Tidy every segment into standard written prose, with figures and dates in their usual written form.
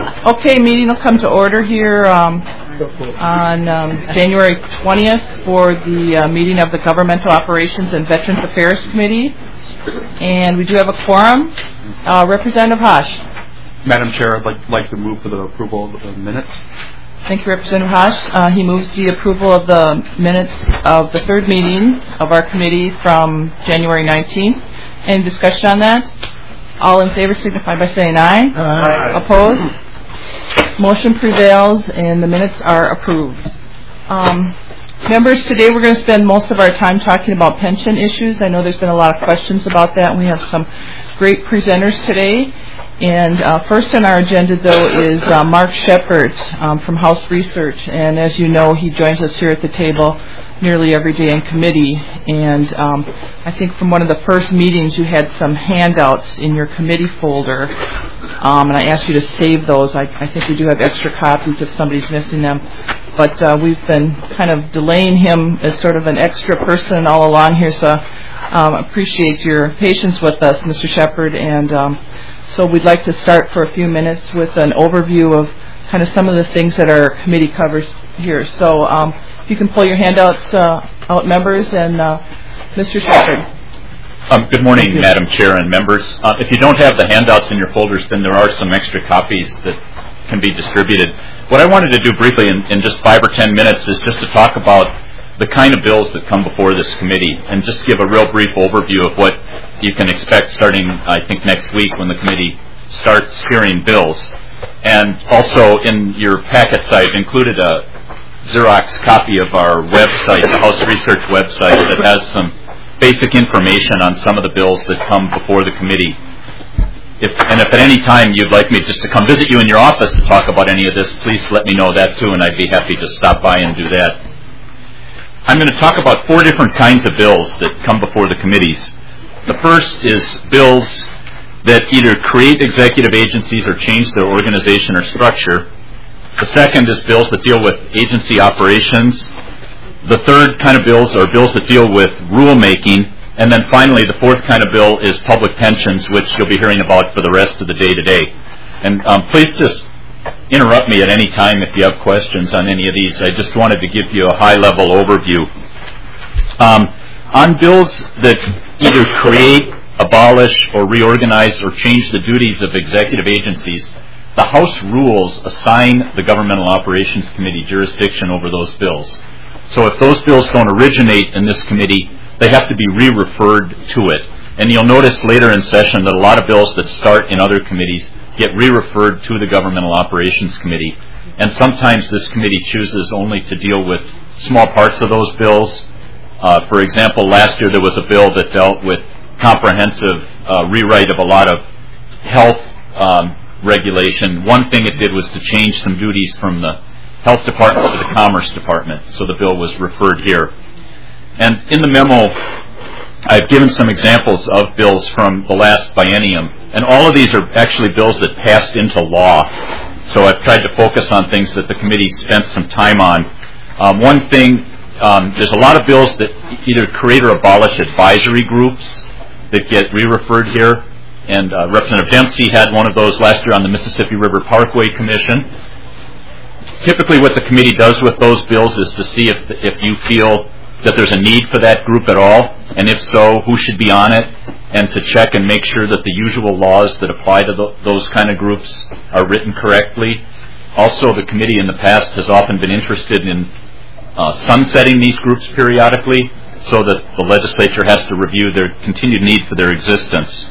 Okay, meeting will come to order here on January 20th for the meeting of the Governmental Operations and Veterans Affairs Committee. And we do have a quorum. Representative Haas. Madam Chair, I'd like to move for the approval of the minutes. Thank you, Representative Haas. He moves the approval of the minutes of the third meeting of our committee from January 19th. Any discussion on that? All in favor signify by saying aye. Aye. Opposed? Motion prevails and the minutes are approved. Members, today we're going to spend most of our time talking about pension issues. I know there's been a lot of questions about that, and we have some great presenters today. And first on our agenda, though, is Mark Shepard from House Research. And as you know, he joins us here at the table nearly every day in committee. And I think from one of the first meetings, you had some handouts in your committee folder. And I asked you to save those. I think we do have extra copies if somebody's missing them. But we've been kind of delaying him as sort of an extra person all along here. So appreciate your patience with us, Mr. Shepard. And so we'd like to start for a few minutes with an overview of kind of some of the things that our committee covers here. So if you can pull your handouts out, members, and Mr. Shepard. Good morning, Madam Chair and members. If you don't have the handouts in your folders, then there are some extra copies that can be distributed. What I wanted to do briefly in just 5 or 10 minutes is just to talk about the kind of bills that come before this committee and just give a real brief overview of what you can expect starting, I think, next week when the committee starts hearing bills. And also in your packets, I've included a Xerox copy of our website, the House Research website, that has some basic information on some of the bills that come before the committee. If at any time you'd like me just to come visit you in your office to talk about any of this, please let me know that too, and I'd be happy to stop by and do that. I'm going to talk about 4 different kinds of bills that come before the committees. The first is bills that either create executive agencies or change their organization or structure. The second is bills that deal with agency operations. The third kind of bills are bills that deal with rulemaking. And then finally, the fourth kind of bill is public pensions, which you'll be hearing about for the rest of the day today. And please just interrupt me at any time if you have questions on any of these. I just wanted to give you a high-level overview. On bills that either create, abolish, or reorganize or change the duties of executive agencies, the House rules assign the Governmental Operations Committee jurisdiction over those bills. So if those bills don't originate in this committee, they have to be re-referred to it. And you'll notice later in session that a lot of bills that start in other committees get re-referred to the Governmental Operations Committee. And sometimes this committee chooses only to deal with small parts of those bills. For example, last year there was a bill that dealt with comprehensive rewrite of a lot of health regulation. One thing it did was to change some duties from the Health Department to the Commerce Department, so the bill was referred here. And in the memo, I've given some examples of bills from the last biennium, and all of these are actually bills that passed into law. So I've tried to focus on things that the committee spent some time on. One thing, there's a lot of bills that either create or abolish advisory groups that get re-referred here. And Representative Dempsey had one of those last year on the Mississippi River Parkway Commission. Typically what the committee does with those bills is to see if you feel that there's a need for that group at all, and if so, who should be on it, and to check and make sure that the usual laws that apply to those kind of groups are written correctly. Also, the committee in the past has often been interested in sunsetting these groups periodically so that the legislature has to review their continued need for their existence.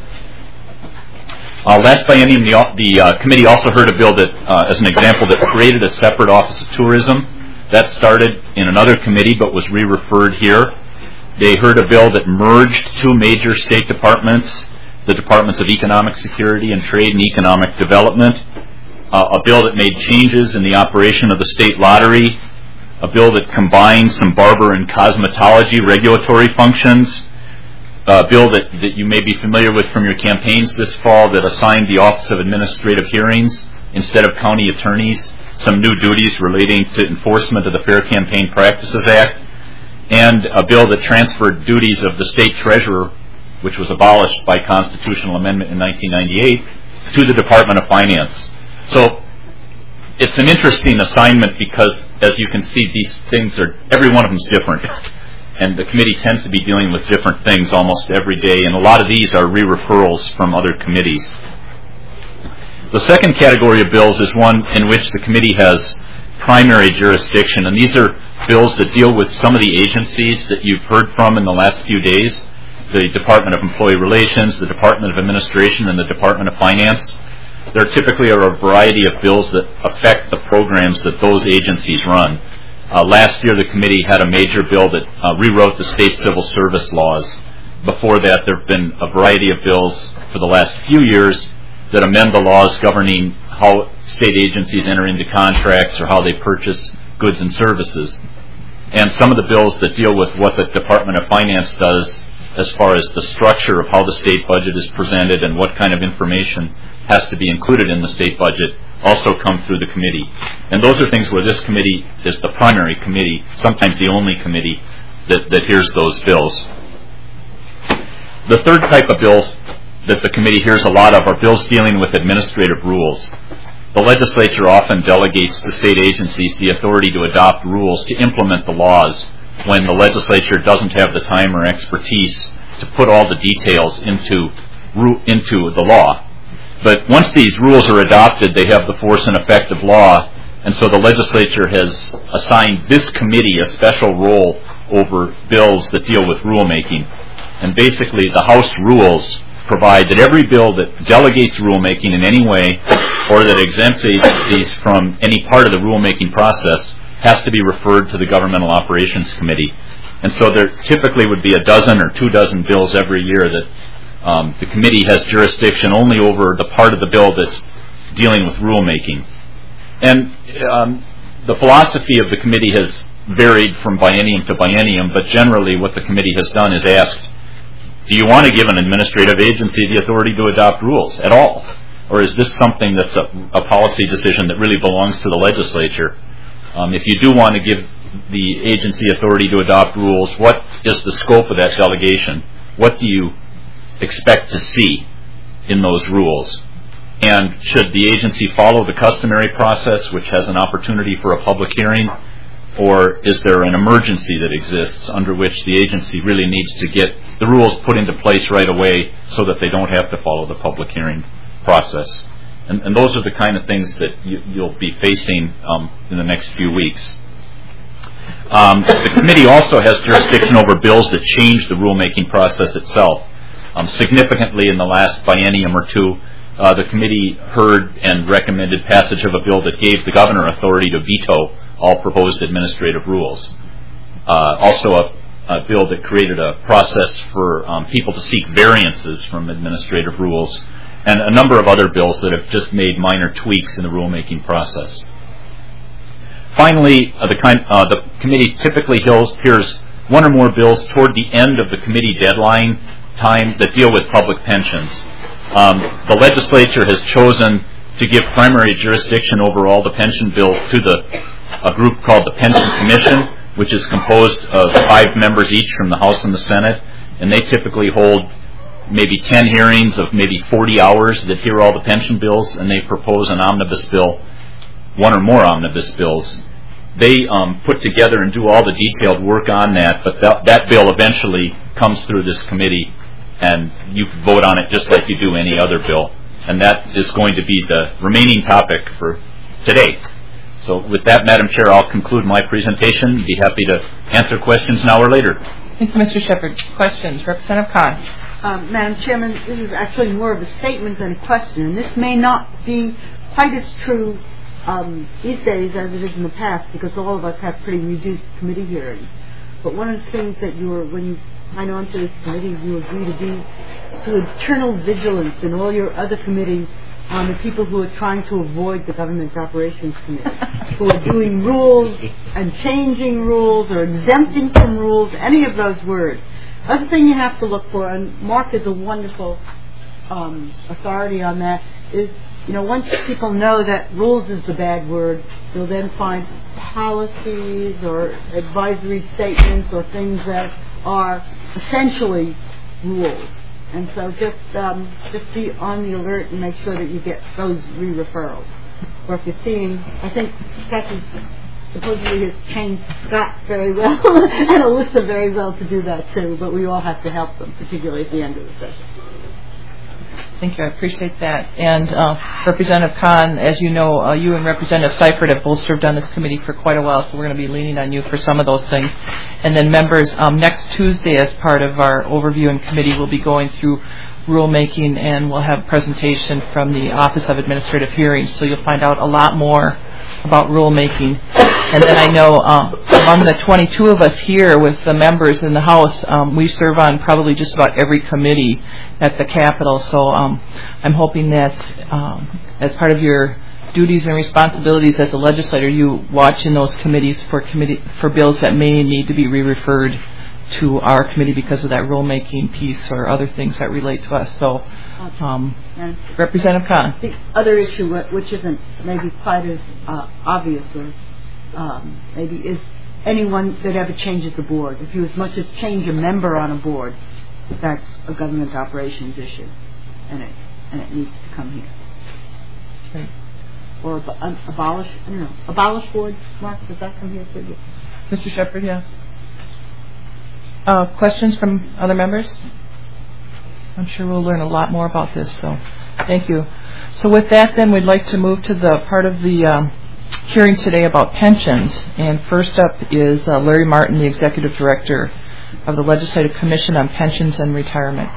Last biennium, the committee also heard a bill that, as an example, that created a separate Office of Tourism. That started in another committee but was re-referred here. They heard a bill that merged 2 major state departments, the Departments of Economic Security and Trade and Economic Development, a bill that made changes in the operation of the state lottery, a bill that combined some barber and cosmetology regulatory functions, a bill that you may be familiar with from your campaigns this fall that assigned the Office of Administrative Hearings, instead of county attorneys, some new duties relating to enforcement of the Fair Campaign Practices Act, and a bill that transferred duties of the state treasurer, which was abolished by constitutional amendment in 1998, to the Department of Finance. So it's an interesting assignment because, as you can see, these things every one of them is different. And the committee tends to be dealing with different things almost every day, and a lot of these are re-referrals from other committees. The second category of bills is one in which the committee has primary jurisdiction, and these are bills that deal with some of the agencies that you've heard from in the last few days, the Department of Employee Relations, the Department of Administration, and the Department of Finance. There typically are a variety of bills that affect the programs that those agencies run. Last year, the committee had a major bill that rewrote the state civil service laws. Before that, there have been a variety of bills for the last few years that amend the laws governing how state agencies enter into contracts or how they purchase goods and services. And some of the bills that deal with what the Department of Finance does as far as the structure of how the state budget is presented and what kind of information has to be included in the state budget also come through the committee. And those are things where this committee is the primary committee, sometimes the only committee that hears those bills. The third type of bills that the committee hears a lot of are bills dealing with administrative rules. The legislature often delegates to state agencies the authority to adopt rules to implement the laws when the legislature doesn't have the time or expertise to put all the details into the law. But once these rules are adopted, they have the force and effect of law, and so the legislature has assigned this committee a special role over bills that deal with rulemaking. And basically, the House rules provide that every bill that delegates rulemaking in any way or that exempts agencies from any part of the rulemaking process has to be referred to the Governmental Operations Committee. And so there typically would be a dozen or 24 bills every year that the committee has jurisdiction only over the part of the bill that's dealing with rulemaking. And the philosophy of the committee has varied from biennium to biennium, but generally what the committee has done is asked, do you want to give an administrative agency the authority to adopt rules at all? Or is this something that's a policy decision that really belongs to the legislature? If you do want to give the agency authority to adopt rules, what is the scope of that delegation? What do you expect to see in those rules? And should the agency follow the customary process, which has an opportunity for a public hearing? Or is there an emergency that exists under which the agency really needs to get the rules put into place right away so that they don't have to follow the public hearing process? And those are the kind of things that you'll be facing in the next few weeks. The committee also has jurisdiction over bills that change the rulemaking process itself. Significantly in the last biennium or two, the committee heard and recommended passage of a bill that gave the governor authority to veto all proposed administrative rules. Also a bill that created a process for people to seek variances from administrative rules, and a number of other bills that have just made minor tweaks in the rulemaking process. Finally, the committee typically hears one or more bills toward the end of the committee deadline time that deal with public pensions. The legislature has chosen to give primary jurisdiction over all the pension bills to a group called the Pension Commission, which is composed of 5 members each from the House and the Senate, and they typically hold maybe 10 hearings of maybe 40 hours that hear all the pension bills, and they propose an omnibus bill, one or more omnibus bills. They put together and do all the detailed work on that, but that bill eventually comes through this committee, and you vote on it just like you do any other bill. And that is going to be the remaining topic for today. So with that, Madam Chair, I'll conclude my presentation. Be happy to answer questions now or later. Thank you, Mr. Shepard. Questions? Representative Khan. Madam Chairman, this is actually more of a statement than a question. And this may not be quite as true these days as it is in the past, because all of us have pretty reduced committee hearings. But one of the things that when you sign on to this committee, you agree to eternal vigilance in all your other committees on the people who are trying to avoid the Government Operations Committee, who are doing rules and changing rules or exempting from rules, any of those words. Other thing you have to look for, and Mark is a wonderful authority on that, is, once people know that rules is the bad word, they'll then find policies or advisory statements or things that are essentially rules. And so just be on the alert and make sure that you get those re-referrals. or if you're seeing, I think Kathy supposedly has trained Scott very well and Alyssa very well to do that too, but we all have to help them, particularly at the end of the session. Thank you. I appreciate that. And Representative Khan, as you know, you and Representative Seifert have both served on this committee for quite a while, so we're going to be leaning on you for some of those things. And then members, next Tuesday, as part of our overview in committee, we'll be going through rulemaking, and we'll have a presentation from the Office of Administrative Hearings, so you'll find out a lot more about rulemaking. And then I know among the 22 of us here with the members in the House, we serve on probably just about every committee at the Capitol. So I'm hoping that as part of your duties and responsibilities as a legislator, you watch in those committees for bills that may need to be re-referred to our committee because of that rulemaking piece or other things that relate to us. So, Representative Khan. The other issue, which isn't maybe quite as obvious, or maybe is anyone that ever changes the board. If you as much as change a member on a board, that's a government operations issue, and it needs to come here. Right. Or abolish. I don't know. Abolish board. Mark, does that come here too? Mr. Shepherd, yeah. Questions from other members? I'm sure we'll learn a lot more about this, so thank you. So with that, then, we'd like to move to the part of the hearing today about pensions. And first up is Larry Martin, the Executive Director of the Legislative Commission on Pensions and Retirement.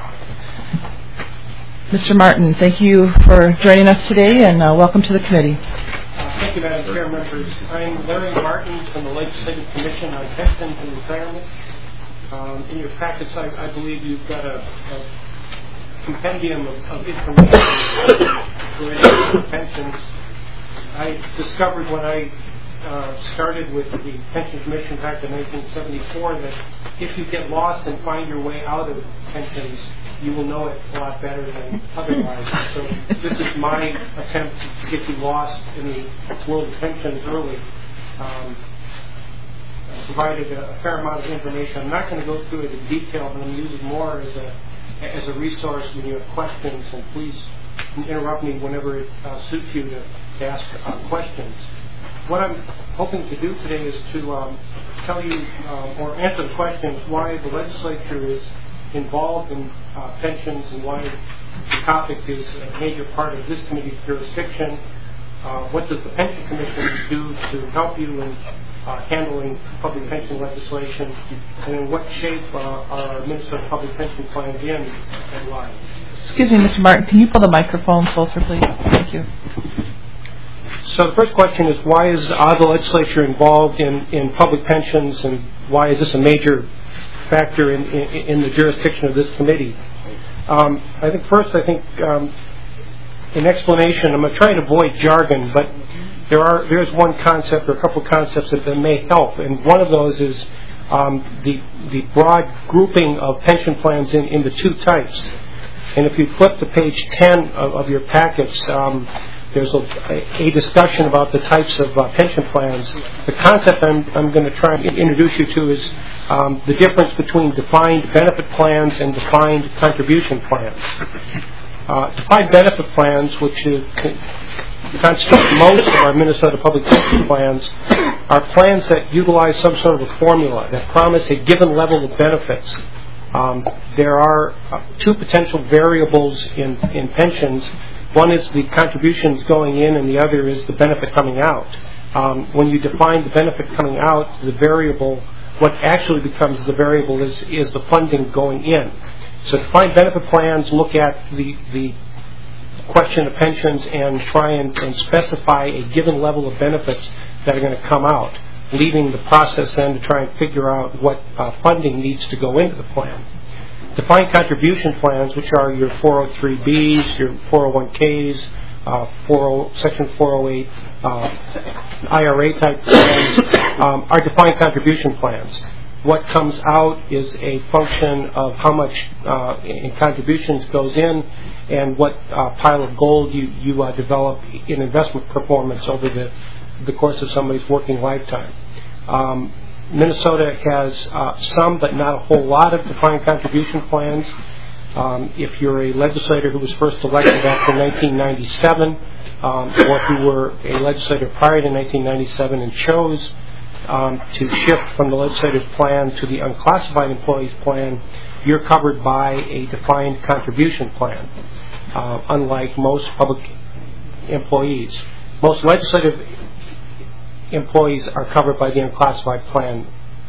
Mr. Martin, thank you for joining us today, and welcome to the committee. Thank you, Madam Chair, members. I'm Larry Martin from the Legislative Commission on Pensions and Retirement. In your packets, I believe you've got a compendium of information related to pensions. I discovered when I started with the Pension Commission back in 1974 that if you get lost and find your way out of pensions, you will know it a lot better than otherwise. So this is my attempt to get you lost in the world of pensions early. Provided a fair amount of information. I'm not going to go through it in detail, but I'm going to use it more as a resource when you have questions, and please interrupt me whenever it suits you to ask questions. What I'm hoping to do today is to tell you or answer the questions why the legislature is involved in pensions and why the topic is a major part of this committee's jurisdiction. What does the Pension Commission do to help you in handling public pension legislation, and in what shape are Minnesota public pension plans in and why? Excuse me, Mr. Martin, can you pull the microphone closer, please? Thank you. So the first question is, why is the legislature involved in public pensions, and why is this a major factor in the jurisdiction of this committee? I think in explanation, I'm going to try and avoid jargon, but there's one concept or a couple of concepts that may help, and one of those is the broad grouping of pension plans into two types. And if you flip to page 10 of your packets, there's a discussion about the types of pension plans. The concept I'm going to try and introduce you to is the difference between defined benefit plans and defined contribution plans. Defined benefit plans, which constitute most of our Minnesota public pension plans, are plans that utilize some sort of a formula that promise a given level of benefits. There are two potential variables in pensions. One is the contributions going in, and the other is the benefit coming out. When you define the benefit coming out, the variable, what actually becomes the variable is the funding going in. So defined benefit plans look at the question of pensions and try and specify a given level of benefits that are going to come out, leaving the process then to try and figure out what funding needs to go into the plan. Defined contribution plans, which are your 403Bs, your 401Ks, Section 408 IRA type plans, are defined contribution plans. What comes out is a function of how much in contributions goes in and what pile of gold you develop in investment performance over the course of somebody's working lifetime. Minnesota has some, but not a whole lot, of defined contribution plans. If you're a legislator who was first elected after 1997, or if you were a legislator prior to 1997 and chose to shift from the legislative plan to the unclassified employees plan, you're covered by a defined contribution plan, unlike most public employees. Most legislative employees are covered by the unclassified plan,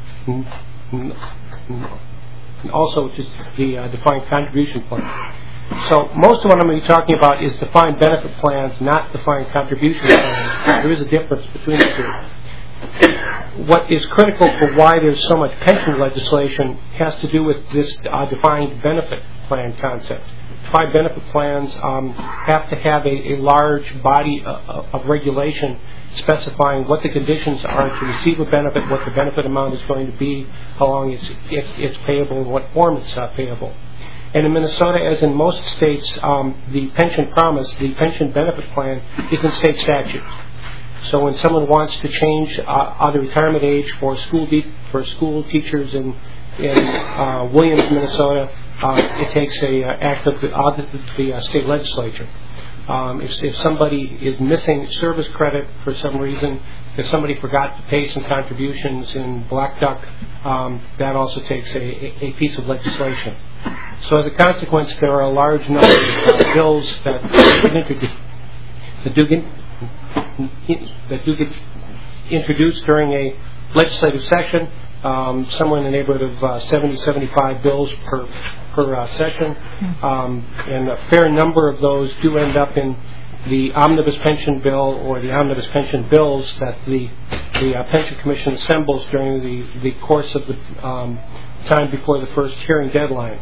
and also just the defined contribution plan. So most of what I'm going to be talking about is defined benefit plans, not defined contribution plans. There is a difference between the two. What is critical for why there's so much pension legislation has to do with this defined benefit plan concept. Defined benefit plans have to have a large body of regulation specifying what the conditions are to receive a benefit, what the benefit amount is going to be, how long it's payable, and what form it's payable. And in Minnesota, as in most states, the pension promise, the pension benefit plan, is in state statute. So when someone wants to change the retirement age for school teachers in Williams, Minnesota, it takes an act of the state legislature. If somebody is missing service credit for some reason, if somebody forgot to pay some contributions in Black Duck, that also takes a piece of legislation. So as a consequence, there are a large number of bills that do get introduced during a legislative session, somewhere in the neighborhood of 70, 75 bills per session, and a fair number of those do end up in the omnibus pension bill or the omnibus pension bills that the pension commission assembles during the course of the time before the first hearing deadline.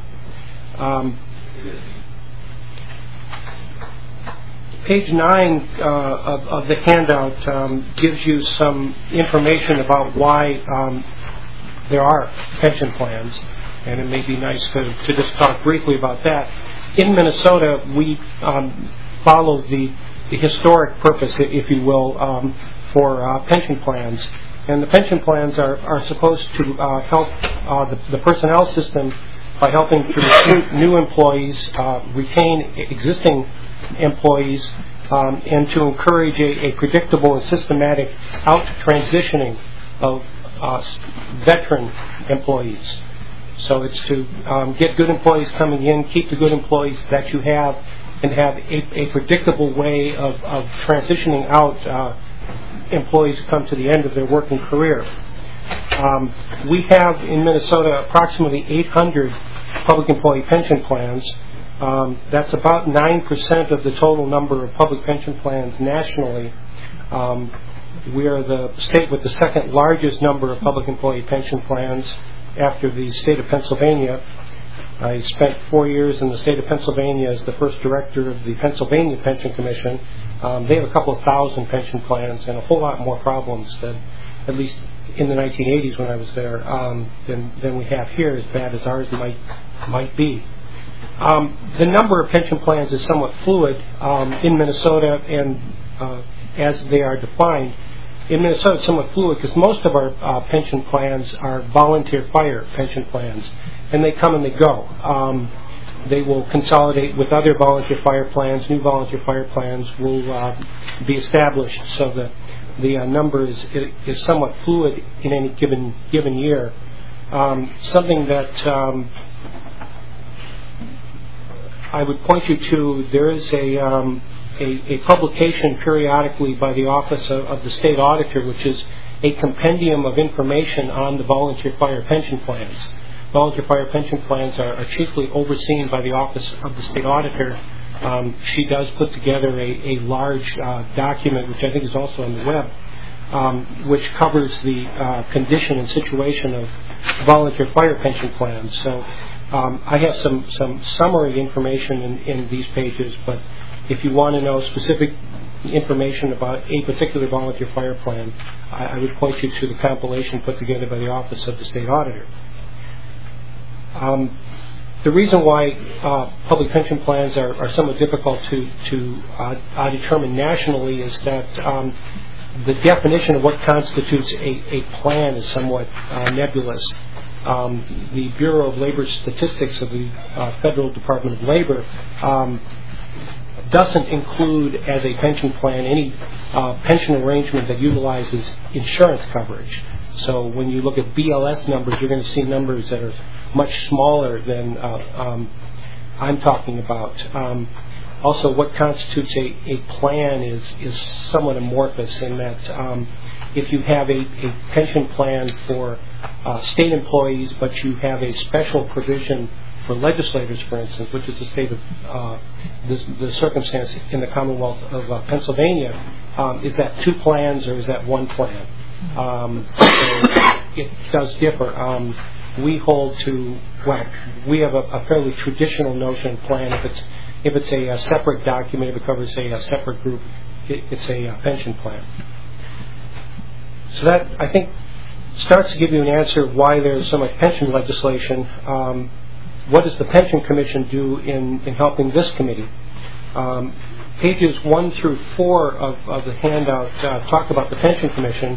Page 9 of the handout gives you some information about why there are pension plans, and it may be nice to just talk briefly about that. In Minnesota, we follow the historic purpose, if you will, for pension plans. And the pension plans are supposed to help the personnel system by helping to recruit new employees, retain existing employees, and to encourage a predictable and systematic out-transitioning of veteran employees. So it's to get good employees coming in, keep the good employees that you have, and have a predictable way of transitioning out employees who come to the end of their working career. We have in Minnesota approximately 800 public employee pension plans. That's about 9% of the total number of public pension plans nationally. We are the state with the second largest number of public employee pension plans after the state of Pennsylvania. I spent 4 years in the state of Pennsylvania as the first director of the Pennsylvania Pension Commission. They have a couple of thousand pension plans and a whole lot more problems than, at least in the 1980s when I was there, than we have here, as bad as ours might be. The number of pension plans is somewhat fluid in Minnesota, and as they are defined. In Minnesota, it's somewhat fluid because most of our pension plans are volunteer fire pension plans, and they come and they go. They will consolidate with other volunteer fire plans. New volunteer fire plans will be established, so that the number is somewhat fluid in any given year. Something that I would point you to, there is a publication periodically by the Office of the State Auditor, which is a compendium of information on the volunteer fire pension plans. Volunteer fire pension plans are chiefly overseen by the Office of the State Auditor. She does put together a large document, which I think is also on the web, which covers the condition and situation of volunteer fire pension plans. So I have some summary information in these pages, but if you want to know specific information about a particular volunteer fire plan, I would point you to the compilation put together by the Office of the State Auditor. The reason why public pension plans are somewhat difficult to determine nationally is that the definition of what constitutes a plan is somewhat nebulous. the Bureau of Labor Statistics of the Federal Department of Labor doesn't include as a pension plan any pension arrangement that utilizes insurance coverage. So when you look at BLS numbers, you're going to see numbers that are much smaller than I'm talking about. Also, what constitutes a plan is somewhat amorphous in that if you have a pension plan for state employees, but you have a special provision for legislators, for instance, which is the state of the circumstance in the Commonwealth of Pennsylvania, is that two plans or is that one plan? So it does differ. We hold to, well, we have a fairly traditional notion of plan. If it's a separate document, if it covers a separate group, it's a pension plan. So that, I think, starts to give you an answer of why there's so much pension legislation. What does the Pension Commission do in helping this committee? Pages 1 through 4 of the handout talk about the Pension Commission,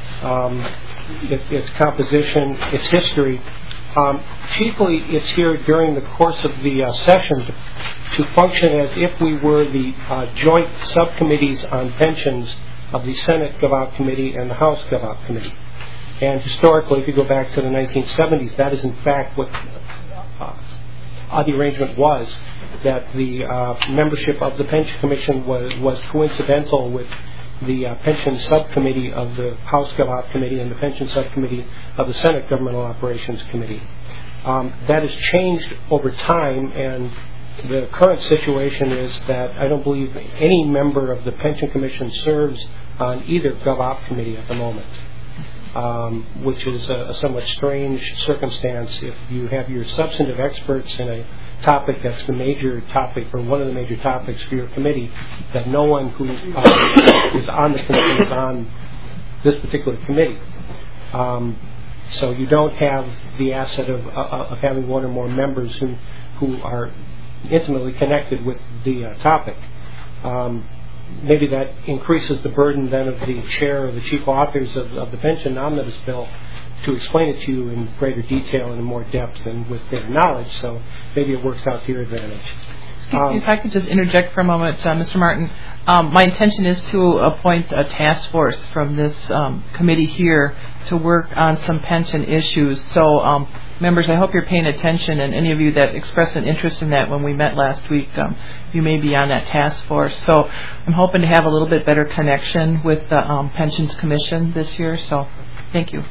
its composition, its history. Chiefly, it's here during the course of the session to function as if we were the joint subcommittees on pensions of the Senate GovOp Committee and the House GovOp Committee. And historically, if you go back to the 1970s, that is in fact what the arrangement was, that the membership of the Pension Commission was coincidental with the pension subcommittee of the House GovOp Committee and the pension subcommittee of the Senate Governmental Operations Committee. That has changed over time, and the current situation is that I don't believe any member of the Pension Commission serves on either GovOp committee at the moment, which is a somewhat strange circumstance if you have your substantive experts in a topic that's the major topic or one of the major topics for your committee, that no one who is on the committee is on this particular committee. So you don't have the asset of having one or more members who are intimately connected with the topic. Maybe that increases the burden then of the chair or the chief authors of the pension omnibus bill to explain it to you in greater detail and in more depth and with their knowledge, so maybe it works out to your advantage. If I could just interject for a moment, Mr. Martin, my intention is to appoint a task force from this committee here to work on some pension issues. So, members, I hope you're paying attention, and any of you that expressed an interest in that when we met last week, you may be on that task force. So I'm hoping to have a little bit better connection with the Pensions Commission this year, so thank you.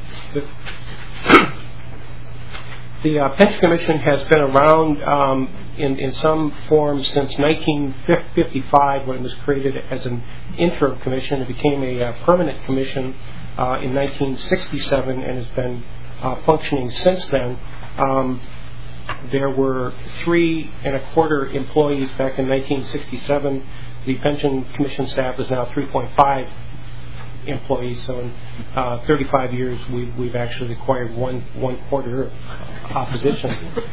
The Pension Commission has been around in some form since 1955 when it was created as an interim commission. It became a permanent commission in 1967 and has been functioning since then. There were 3 1/4 employees back in 1967. The Pension Commission staff is now 3.5 employees, so in 35 years we've actually acquired 1/4 opposition.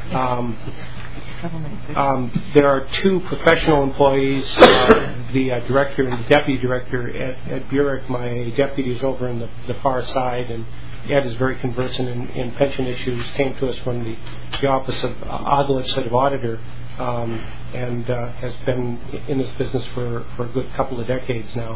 There are 2 professional employees, the director and the deputy director. Ed Burek, my deputy, is over in the far side, and Ed is very conversant in pension issues, came to us from the Office of the Legislative Auditor, and has been in this business for a good couple of decades now.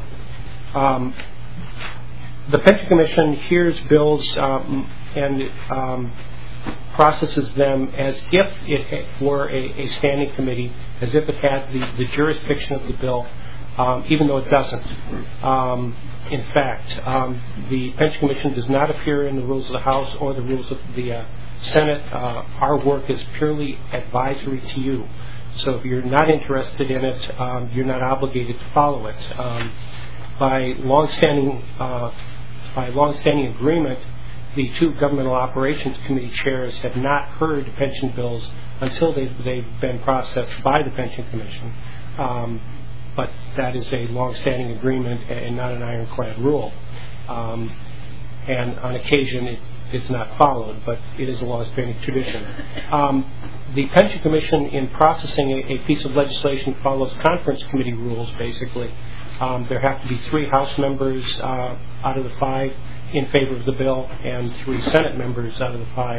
The Pension Commission hears bills and processes them as if it were a standing committee, as if it had the jurisdiction of the bill, even though it doesn't. In fact, the Pension Commission does not appear in the rules of the House or the rules of the Senate. Our work is purely advisory to you. So if you're not interested in it, you're not obligated to follow it. By long-standing agreement, the 2 Governmental Operations Committee chairs have not heard pension bills until they've been processed by the Pension Commission. But that is a long-standing agreement and not an ironclad rule. And on occasion, it's not followed, but it is a long-standing tradition. The Pension Commission, in processing a piece of legislation, follows conference committee rules, basically. There have to be 3 House members out of the 5 in favor of the bill and 3 Senate members out of the 5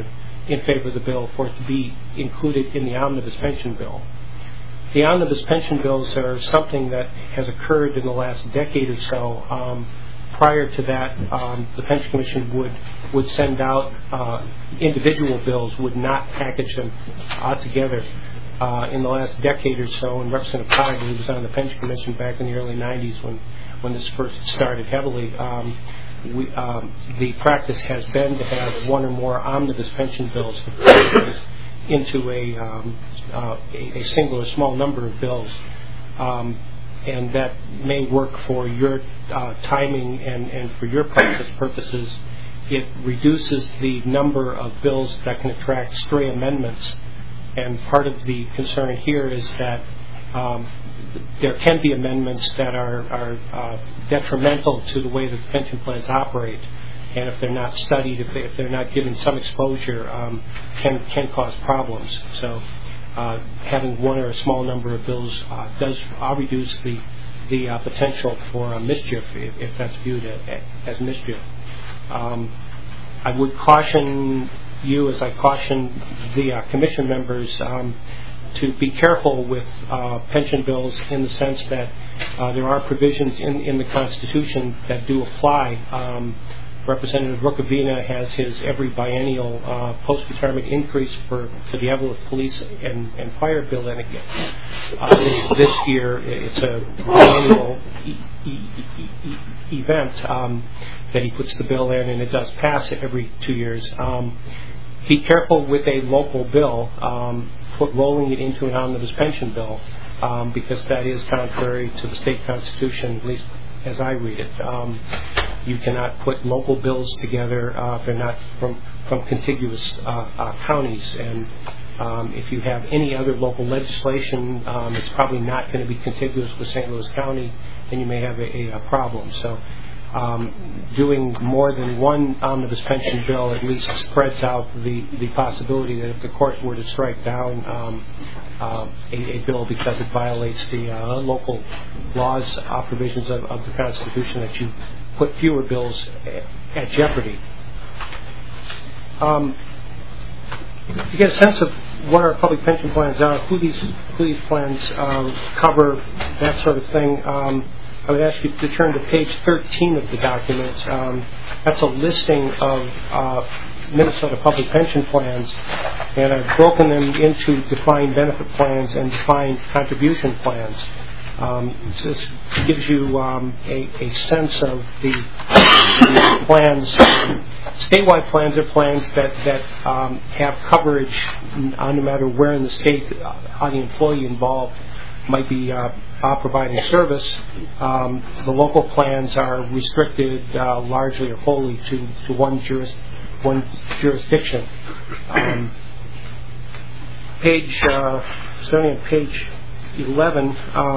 in favor of the bill for it to be included in the omnibus pension bill. The omnibus pension bills are something that has occurred in the last decade or so. Prior to that, the Pension Commission would send out individual bills, would not package them together. In the last decade or so, and Representative Cotter, who was on the Pension Commission back in the early 90s when this first started heavily, the practice has been to have one or more omnibus pension bills into a single or small number of bills. And that may work for your timing and for your purposes. It reduces the number of bills that can attract stray amendments. And part of the concern here is that there can be amendments that are detrimental to the way that the pension plans operate. And if they're not studied, if they're not given some exposure, can cause problems. So having one or a small number of bills does reduce the potential for mischief, if that's viewed as mischief. I would caution you, as I caution the commission members, to be careful with pension bills in the sense that there are provisions in the Constitution that do apply. Representative Rukavina has his every biennial post-retirement increase for the Evelyn Police and Fire bill, and again, this year it's a biennial event that he puts the bill in, and it does pass it every 2 years. Be careful with a local bill, rolling it into an omnibus pension bill, because that is contrary to the state constitution, at least as I read it. You cannot put local bills together if they're not from contiguous counties. And if you have any other local legislation, it's probably not going to be contiguous with St. Louis County, and you may have a problem. So doing more than one omnibus pension bill at least spreads out the possibility that if the court were to strike down a bill because it violates the local laws, provisions of the Constitution, that you put fewer bills at jeopardy. To get a sense of what our public pension plans are, who these plans cover, that sort of thing, I would ask you to turn to page 13 of the document. That's a listing of Minnesota public pension plans, and I've broken them into defined benefit plans and defined contribution plans. This gives you a sense of the plans. Statewide plans are plans that have coverage no matter where in the state the employee involved might be providing service. The local plans are restricted largely or wholly to one jurisdiction. Starting on page 11,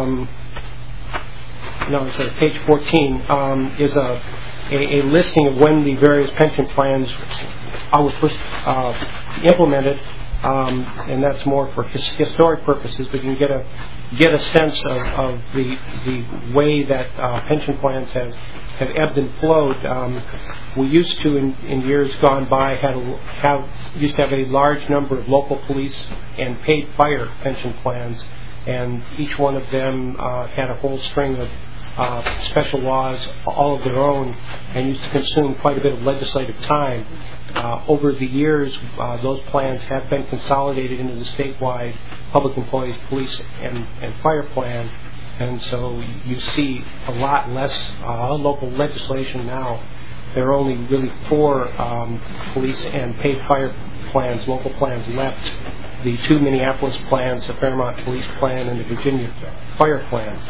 page 14 is a listing of when the various pension plans were first implemented, and that's more for historic purposes, but you can get a sense of the way that pension plans have ebbed and flowed. We used to, in years gone by, used to have a large number of local police and paid fire pension plans, and each one of them had a whole string of special laws, all of their own, and used to consume quite a bit of legislative time. Over the years, those plans have been consolidated into the statewide Public Employees Police and Fire Plan, and so you see a lot less local legislation now. There are only really 4 police and paid fire plans, local plans left. The 2 Minneapolis plans, the Fairmont Police Plan and the Virginia Fire Plan.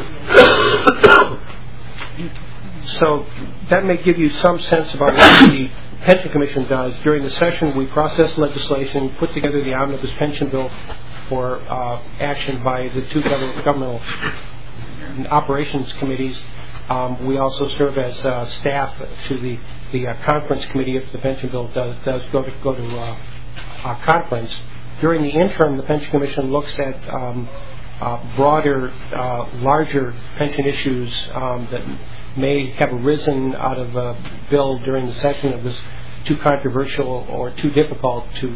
So that may give you some sense about what the Pension Commission does. During the session, we process legislation, put together the Omnibus Pension Bill for action by the 2 governmental operations committees. We also serve as staff to the conference committee if the pension bill does go to conference. During the interim, the Pension Commission looks at broader, larger pension issues that may have arisen out of a bill during the session that was too controversial or too difficult to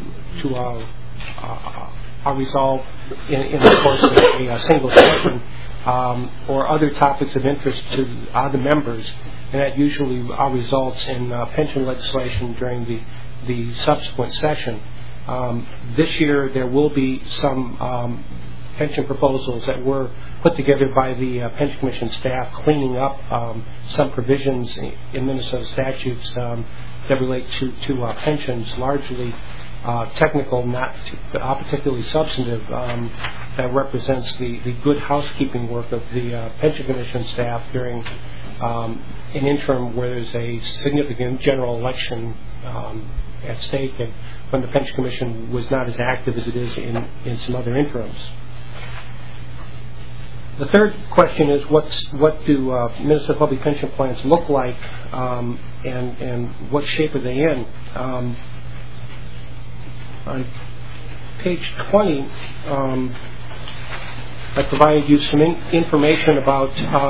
resolve in the course of a single session, or other topics of interest to the members, and that usually results in pension legislation during the subsequent session. This year there will be some pension proposals that were put together by the Pension Commission staff, cleaning up some provisions in Minnesota statutes that relate to pensions, largely technical, not particularly substantive, that represents the good housekeeping work of the Pension Commission staff during an interim where there's a significant general election at stake, and when the Pension Commission was not as active as it is in some other interims. The third question is what do Minnesota Public Pension Plans look like, and what shape are they in? On page 20, I provided you some information about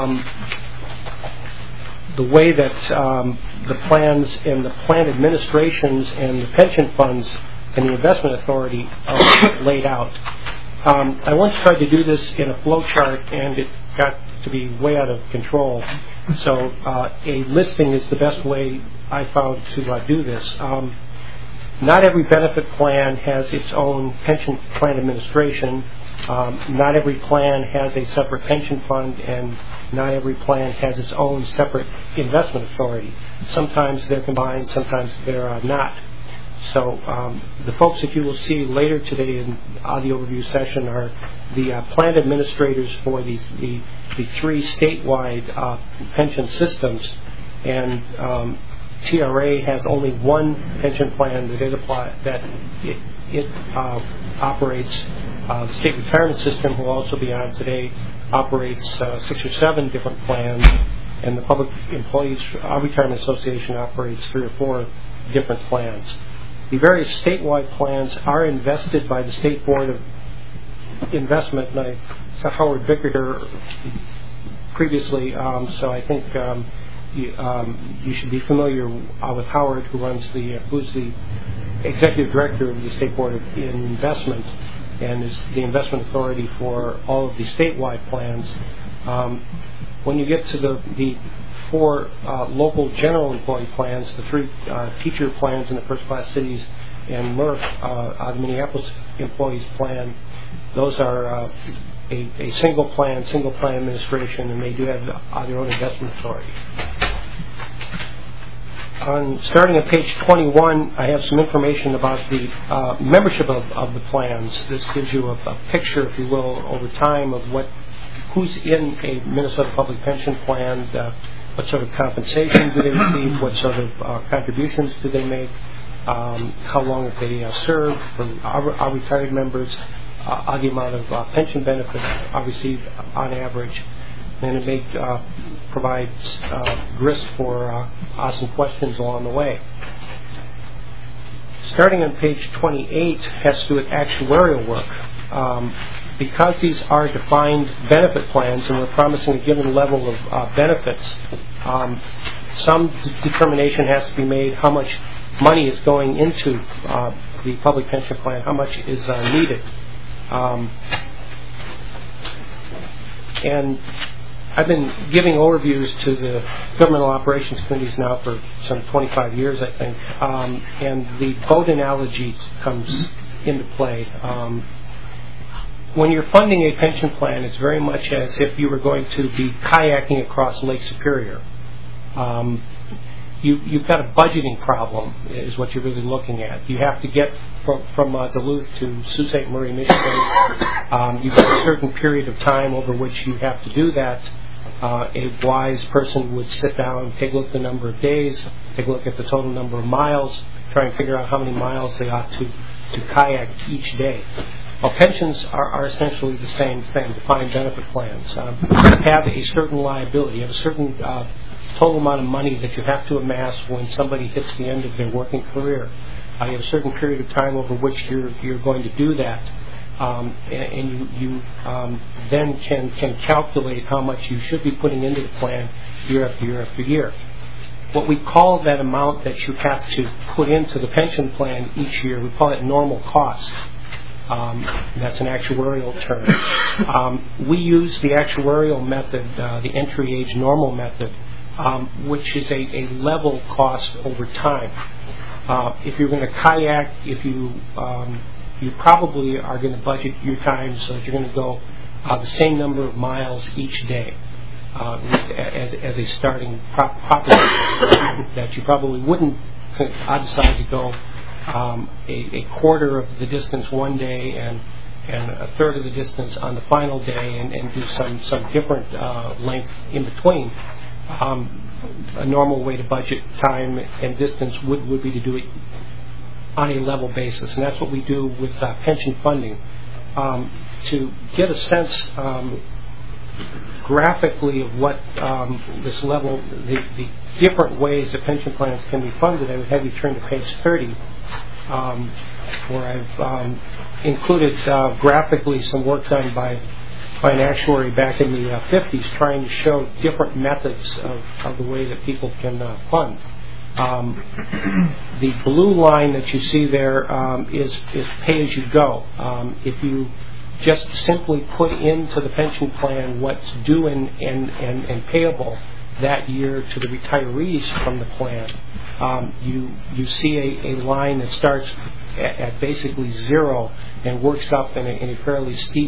the way that the plans and the plan administrations and the pension funds and the investment authority are laid out. I once tried to do this in a flow chart, and it got to be way out of control. So a listing is the best way I found to do this. Not every benefit plan has its own pension plan administration. Not every plan has a separate pension fund, and not every plan has its own separate investment authority. Sometimes they're combined, sometimes they're not. So the folks that you will see later today in the audio review session are the plan administrators for the three statewide pension systems, and TRA has only one pension plan that it operates. The state retirement system, who will also be on today, operates 6 or 7 different plans, and the Public Employees Retirement Association operates 3 or 4 different plans. The various statewide plans are invested by the State Board of Investment, and I saw Howard Bicker here previously, so I think you should be familiar with Howard, who's the executive director of the State Board of Investment and is the investment authority for all of the statewide plans. When you get to the 4 local general employee plans, the 3 teacher plans in the first class cities, and MERF, the Minneapolis employees plan, those are a single plan administration, and they do have their own investment authority. Starting at page 21, I have some information about the membership of the plans. This gives you a picture, if you will, over time of who's in a Minnesota Public Pension Plan, what sort of compensation do they receive, what sort of contributions do they make, how long have they served, for our retired members, the amount of pension benefits are received on average, and it may provide grist for some questions along the way. Starting on page 28 has to do with actuarial work. Because these are defined benefit plans and we're promising a given level of benefits, some determination has to be made how much money is going into the public pension plan, how much is needed. And I've been giving overviews to the governmental operations committees now for some 25 years, I think, and the boat analogy comes into play. When you're funding a pension plan, it's very much as if you were going to be kayaking across Lake Superior. You've got a budgeting problem, is what you're really looking at. You have to get from Duluth to Sault Ste. Marie, Michigan. You've got a certain period of time over which you have to do that. A wise person would sit down, take a look at the number of days, take a look at the total number of miles, try and figure out how many miles they ought to kayak each day. Well, pensions are essentially the same thing, defined benefit plans. You have a certain liability, you have a certain total amount of money that you have to amass when somebody hits the end of their working career. You have a certain period of time over which you're going to do that, and you then can calculate how much you should be putting into the plan year after year after year. what we call that amount that you have to put into the pension plan each year, we call it normal cost. That's an actuarial term. We use the actuarial method, the entry age normal method, which is a level cost over time. If you're going to kayak, you probably are going to budget your time so that you're going to go the same number of miles each day as a starting proposition. That you probably wouldn't decide to go a quarter of the distance one day and a third of the distance on the final day and do some different length in between. A normal way to budget time and distance would be to do it on a level basis, and that's what we do with pension funding. To get a sense graphically of what this level, the different ways that pension plans can be funded, I would have you turn to page 30, where I've included graphically some work done by an actuary back in the 50s trying to show different methods of the way that people can fund. The blue line that you see there is pay-as-you-go. If you just simply put into the pension plan what's due and payable that year to the retirees from the plan, you see a line that starts at basically zero and works up in a fairly steep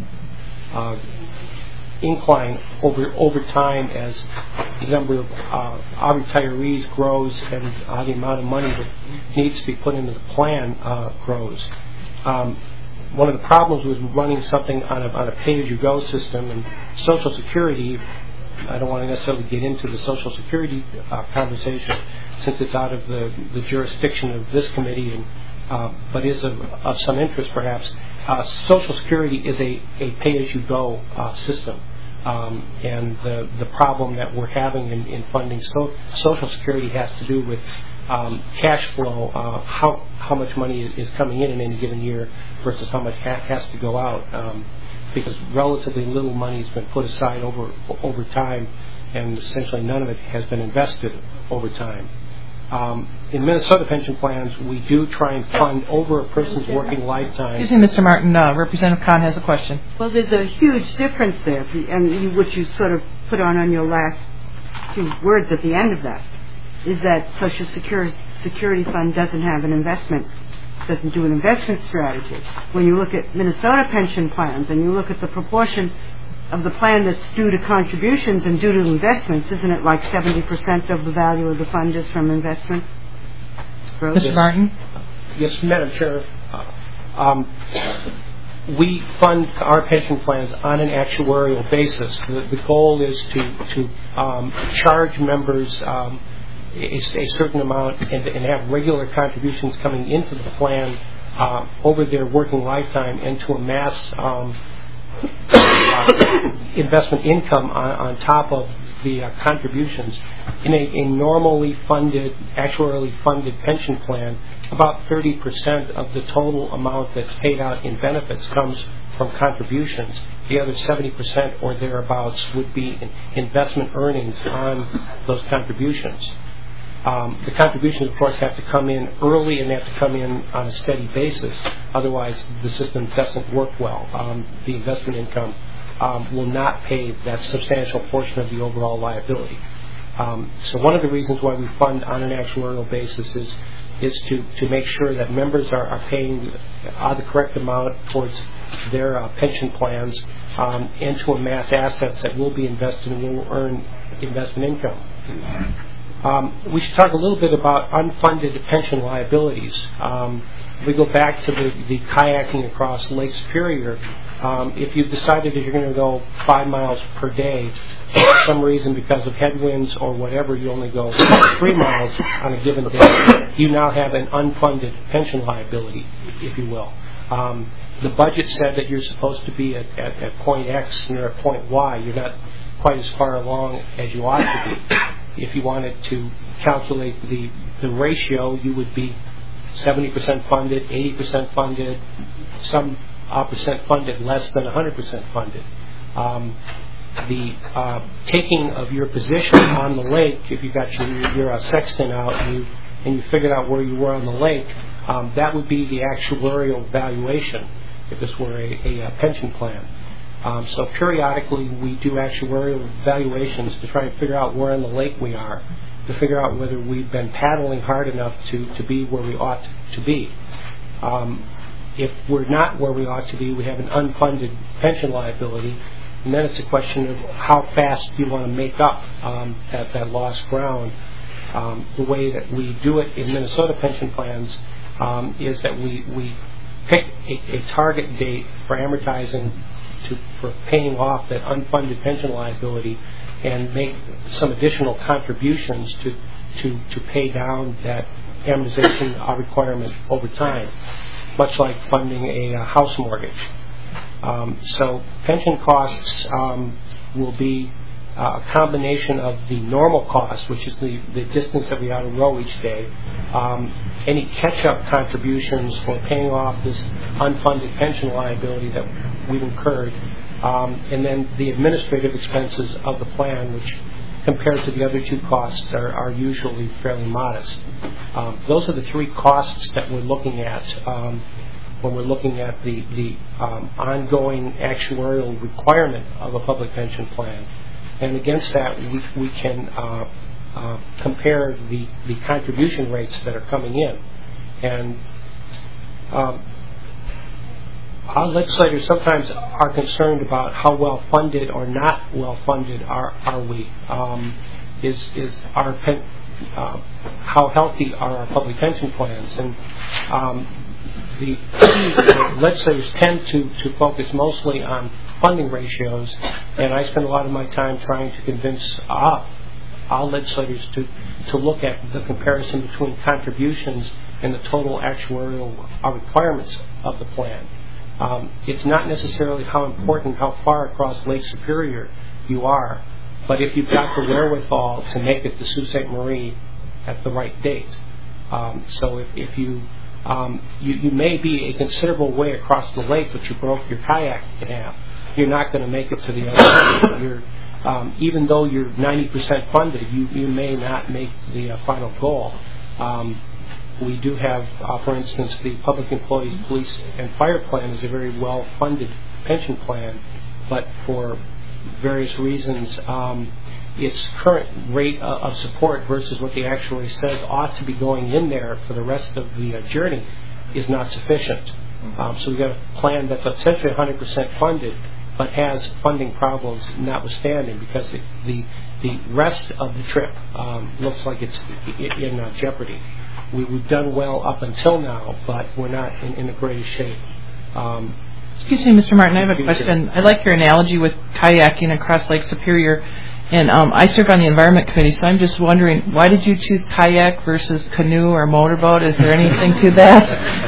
incline over time as the number of our retirees grows and the amount of money that needs to be put into the plan grows. One of the problems with running something on a pay-as-you-go system and Social Security, I don't want to necessarily get into the Social Security conversation since it's out of the jurisdiction of this committee, but is of some interest perhaps. Social Security is a pay-as-you-go system. And the problem that we're having in funding Social Security has to do with cash flow, how much money is coming in any given year versus how much has to go out, because relatively little money has been put aside over time, and essentially none of it has been invested over time. In Minnesota pension plans, we do try and fund over a person's working lifetime. Excuse me, Mr. Martin. Representative Kahn has a question. Well, there's a huge difference there, and which you sort of put on your last two words at the end of that, is that Social Security Fund doesn't have an investment, doesn't do an investment strategy. When you look at Minnesota pension plans and you look at the proportion of the plan that's due to contributions and due to investments, isn't it like 70% of the value of the fund is from investments? Mr. Martin? Yes, Madam Chair. We fund our pension plans on an actuarial basis. The goal is to charge members a certain amount and have regular contributions coming into the plan over their working lifetime and to amass investment income on top of the contributions. In a normally funded, actuarially funded pension plan, about 30% of the total amount that's paid out in benefits comes from contributions. The other 70% or thereabouts would be investment earnings on those contributions. The contributions, of course, have to come in early and they have to come in on a steady basis. Otherwise, the system doesn't work well. The investment income will not pay that substantial portion of the overall liability. So one of the reasons why we fund on an actuarial basis is to make sure that members are paying the correct amount towards their pension plans and to amass assets that will be invested and will earn investment income. We should talk a little bit about unfunded pension liabilities. We go back to the kayaking across Lake Superior. If you've decided that you're going to go 5 miles per day, for some reason because of headwinds or whatever, you only go 3 miles on a given day, you now have an unfunded pension liability, if you will. The budget said that you're supposed to be at point X and you're at point Y. You're not quite as far along as you ought to be. If you wanted to calculate the ratio, you would be 70% funded, 80% funded, some percent funded, less than 100% funded. the taking of your position on the lake, if you got your sextant out and you figured out where you were on the lake, that would be the actuarial valuation if this were a pension plan. So periodically we do actuarial valuations to try and figure out where on the lake we are, to figure out whether we've been paddling hard enough to be where we ought to be. If we're not where we ought to be, we have an unfunded pension liability, and then it's a question of how fast you want to make up that lost ground. The way that we do it in Minnesota pension plans is that we pick a target date for amortizing for paying off that unfunded pension liability and make some additional contributions to pay down that amortization requirement over time, much like funding a house mortgage. So pension costs will be a combination of the normal cost, which is the distance that we ought to row each day, any catch-up contributions for paying off this unfunded pension liability that we've incurred, and then the administrative expenses of the plan, which compared to the other two costs are usually fairly modest. Those are the three costs that we're looking at when we're looking at the ongoing actuarial requirement of a public pension plan. And against that, we can compare the contribution rates that are coming in. And our legislators sometimes are concerned about how well funded or not well funded are we. How healthy are our public pension plans? And the legislators tend to focus mostly on funding ratios, and I spend a lot of my time trying to convince our legislators to look at the comparison between contributions and the total actuarial requirements of the plan. It's not necessarily how important, how far across Lake Superior you are, but if you've got the wherewithal to make it to Sault Ste. Marie at the right date. So if you may be a considerable way across the lake, but you broke your kayak in half, you're not going to make it to the other end. Even though you're 90% funded, you may not make the final goal. We do have, for instance, the Public Employees Police and Fire Plan is a very well-funded pension plan, but for various reasons, its current rate of support versus what the actuary says ought to be going in there for the rest of the journey is not sufficient. So we've got a plan that's essentially 100% funded, but has funding problems notwithstanding, because the rest of the trip looks like it's in jeopardy. We've done well up until now, but we're not in the greatest shape. Excuse me, Mr. Martin, I have a question. I like your analogy with kayaking across Lake Superior, and I serve on the Environment Committee, so I'm just wondering, why did you choose kayak versus canoe or motorboat? Is there anything to that?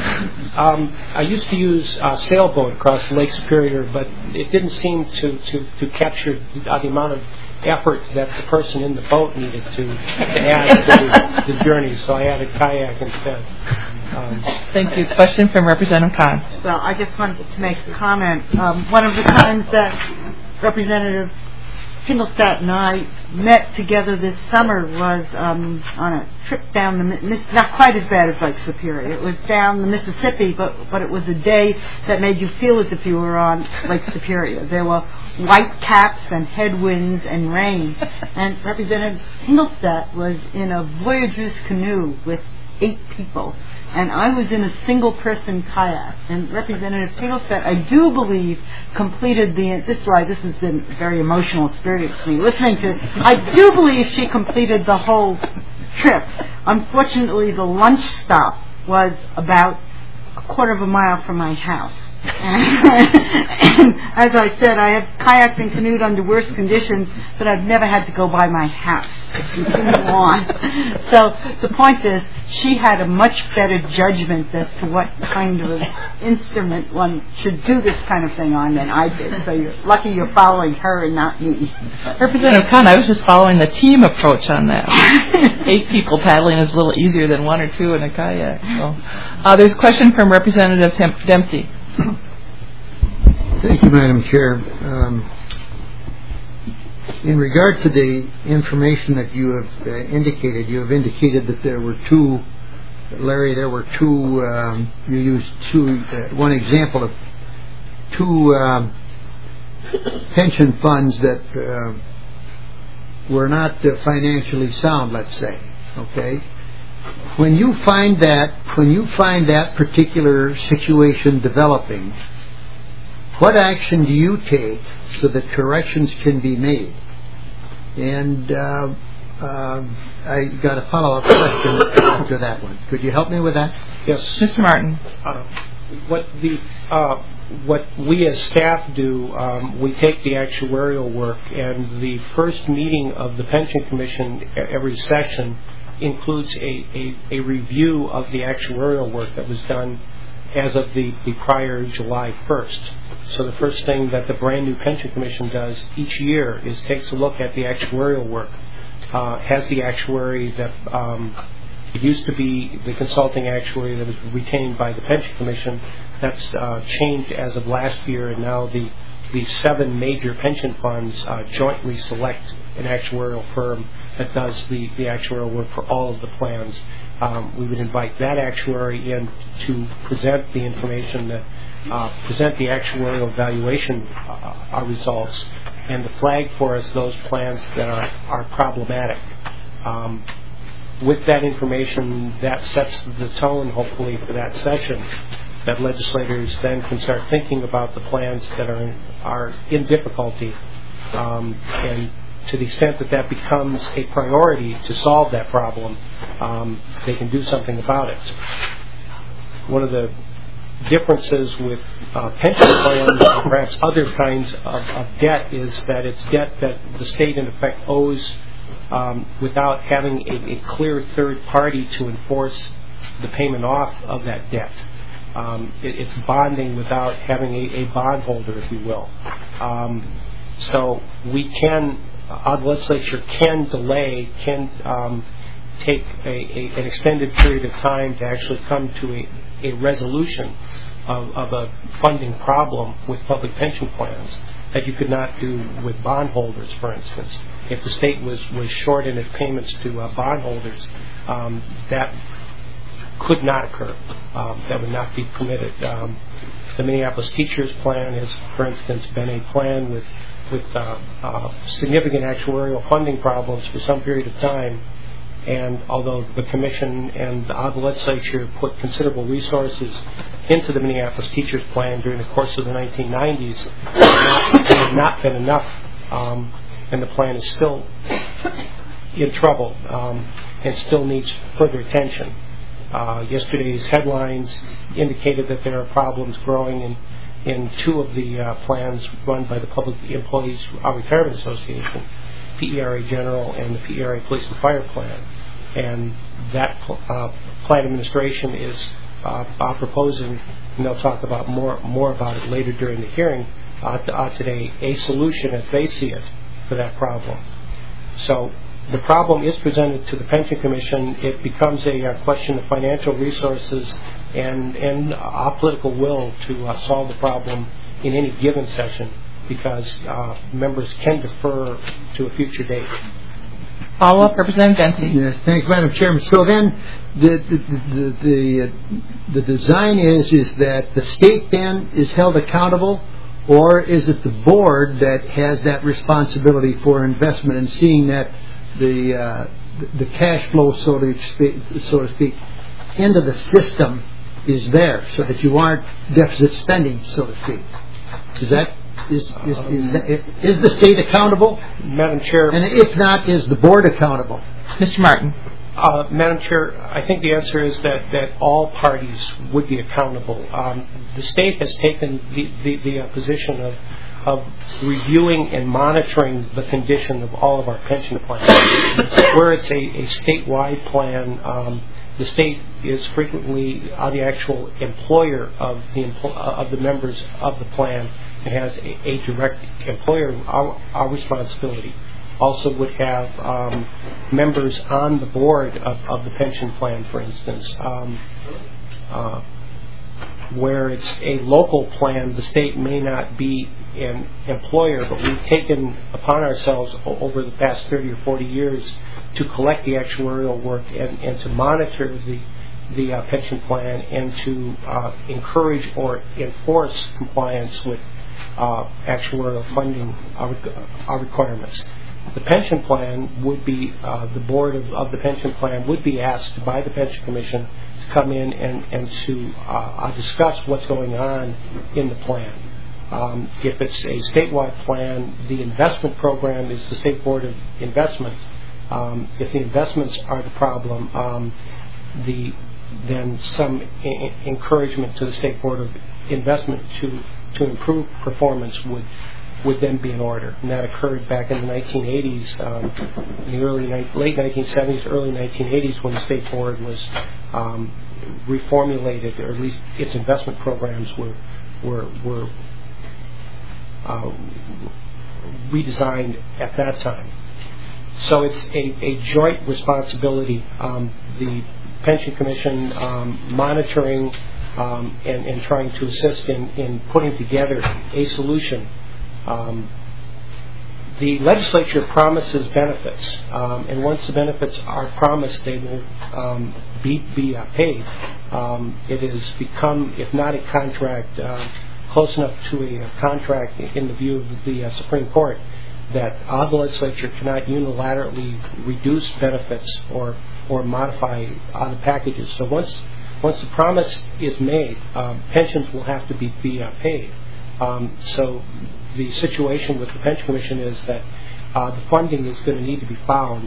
I used to use sailboat across Lake Superior, but it didn't seem to capture the amount of effort that the person in the boat needed to add to the journey, so I added kayak instead. Thank you. Question from Representative Kahn. Well, I just wanted to make a comment. One of the times that Representative Finkelstedt and I met together this summer was on a trip down not quite as bad as Lake Superior. It was down the Mississippi, but it was a day that made you feel as if you were on Lake Superior. There were white caps and headwinds and rain. And Representative Finkelstedt was in a Voyageur's canoe with 8 people. And I was in a single-person kayak. And Representative Finkelstedt, I do believe, completed this has been a very emotional experience for me, listening to I do believe she completed the whole trip. Unfortunately, the lunch stop was about a quarter of a mile from my house. And as I said, I have kayaked and canoed under worse conditions, but I've never had to go by my house to continue on. So the point is, she had a much better judgment as to what kind of instrument one should do this kind of thing on than I did. So you're lucky you're following her and not me. Representative Kahn, I was just following the team approach on that. 8 people paddling is a little easier than 1 or 2 in a kayak. So, there's a question from Representative Dempsey. Thank you, Madam Chair. In regard to the information that you have indicated that there were two, Larry, there were two, you used one example of two pension funds that were not financially sound, let's say, okay? When you find that particular situation developing, what action do you take so that corrections can be made? And I got a follow-up question to that one. Could you help me with that? Yes. Mr. Martin. What we as staff do, we take the actuarial work, and the first meeting of the Pension Commission every session includes a review of the actuarial work that was done as of the prior July 1st. So the first thing that the brand new Pension Commission does each year is takes a look at the actuarial work. Has the actuary that it used to be the consulting actuary that was retained by the Pension Commission, that's changed as of last year, and now the 7 major pension funds jointly select an actuarial firm that does the actuarial work for all of the plans. We would invite that actuary in to present the information, present the actuarial evaluation results, and to flag for us those plans that are problematic. With that information, that sets the tone, hopefully, for that session, that legislators then can start thinking about the plans that are in difficulty, and to the extent that becomes a priority to solve that problem, they can do something about it. One of the differences with pension plans and perhaps other kinds of debt is that it's debt that the state in effect owes without having a clear third party to enforce the payment off of that debt. It's bonding without having a bondholder, if you will. So we can, the legislature can delay, can take an extended period of time to actually come to a resolution of a funding problem with public pension plans that you could not do with bondholders, for instance. If the state was short in its payments to bondholders, that could not occur. That would not be permitted. The Minneapolis Teachers Plan has, for instance, been a plan with significant actuarial funding problems for some period of time, and although the Commission and the legislature put considerable resources into the Minneapolis Teachers Plan during the course of the 1990s, it has not been enough, and the plan is still in trouble and still needs further attention. Yesterday's headlines indicated that there are problems growing in 2 of the plans run by the Public Employees Retirement Association, PERA General and the PERA Police and Fire Plan. And that plan administration is proposing, and they'll talk about more about it later during the hearing today, a solution as they see it for that problem. So the problem is presented to the Pension Commission. It becomes a question of financial resources and a political will to solve the problem in any given session, because members can defer to a future date. Follow-up, Representative Dempsey. Yes, thanks, Madam Chairman. So then, the design is that the state then is held accountable, or is it the board that has that responsibility for investment and seeing that the cash flow, so to speak, into the system is there, so that you aren't deficit spending, so to speak? Is the state accountable? Madam Chair. And if not, is the board accountable? Mr. Martin. Madam Chair, I think the answer is that all parties would be accountable. The state has taken the position of reviewing and monitoring the condition of all of our pension plans. Where it's a statewide plan, the state is frequently the actual employer of the members of the plan. It has a direct employer our responsibility. Also would have members on the board of the pension plan, for instance. where it's a local plan, the state may not be an employer, but we've taken upon ourselves over the past 30 or 40 years to collect the actuarial work and to monitor the pension plan and to encourage or enforce compliance with actuarial funding requirements. The pension plan would be, the board of the pension plan would be asked by the Pension Commission to come in and to discuss what's going on in the plan. If it's a statewide plan, the investment program is the State Board of Investment. If the investments are the problem, then some encouragement to the State Board of Investment to improve performance would then be in order. And that occurred back in the 1980s, in the late 1970s, early 1980s, when the State Board was reformulated, or at least its investment programs were redesigned at that time. So it's a joint responsibility. The Pension Commission monitoring and trying to assist in putting together a solution. The legislature promises benefits, and once the benefits are promised, they will be paid. It has become, if not a contract, close enough to a contract in the view of the Supreme Court that the legislature cannot unilaterally reduce benefits or modify the packages. So once the promise is made, pensions will have to be paid. So the situation with the Pension Commission is that the funding is going to need to be found.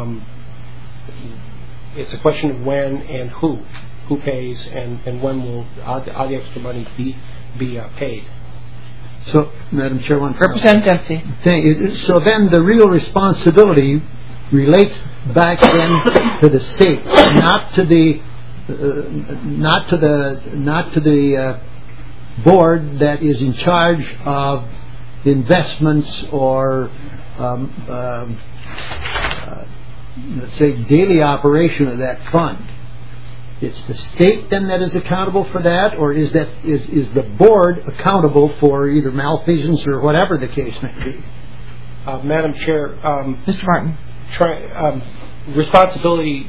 It's a question of when and who pays and when will all the extra money be paid. So, Madam Chair, Representative Dempsey. Thank you. So then the real responsibility relates back then to the state, not to the board that is in charge of investments or let's say daily operation of that fund. It's the state then that is accountable for that, or is the board accountable for either malfeasance or whatever the case may be? Madam Chair, Mr. Martin. Responsibility,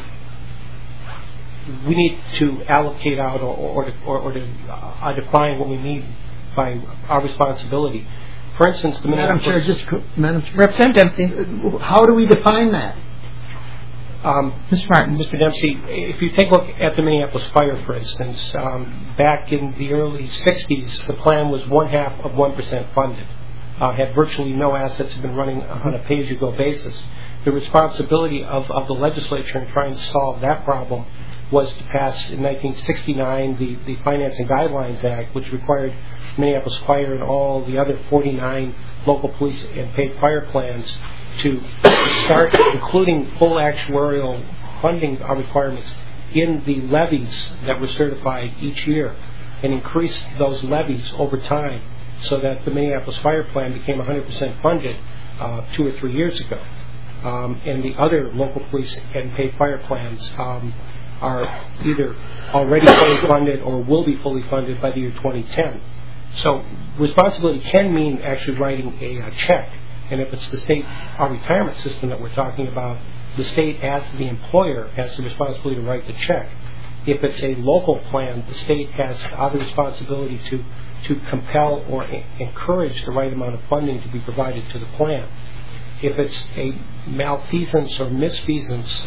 we need to allocate out or to define what we mean by our responsibility. For instance, the Madam Chair, Representative Dempsey. How do we define that? Mr. Martin. Mr. Dempsey, if you take a look at the Minneapolis fire, for instance, back in the early 60s, the plan was 0.5% of 1% funded. Had virtually no assets, had been running on a pay-as-you-go basis. The responsibility of the legislature in trying to solve that problem was to pass in 1969 the Financing Guidelines Act, which required Minneapolis Fire and all the other 49 local police and paid fire plans to start including full actuarial funding requirements in the levies that were certified each year and increase those levies over time so that the Minneapolis Fire Plan became 100% funded 2 or 3 years ago. And the other local police and paid fire plans are either already fully funded or will be fully funded by the year 2010. So responsibility can mean actually writing a check. And if it's the state retirement system that we're talking about, the state, as the employer, has the responsibility to write the check. If it's a local plan, the state has the responsibility to compel or encourage the right amount of funding to be provided to the plan. If it's a malfeasance or misfeasance,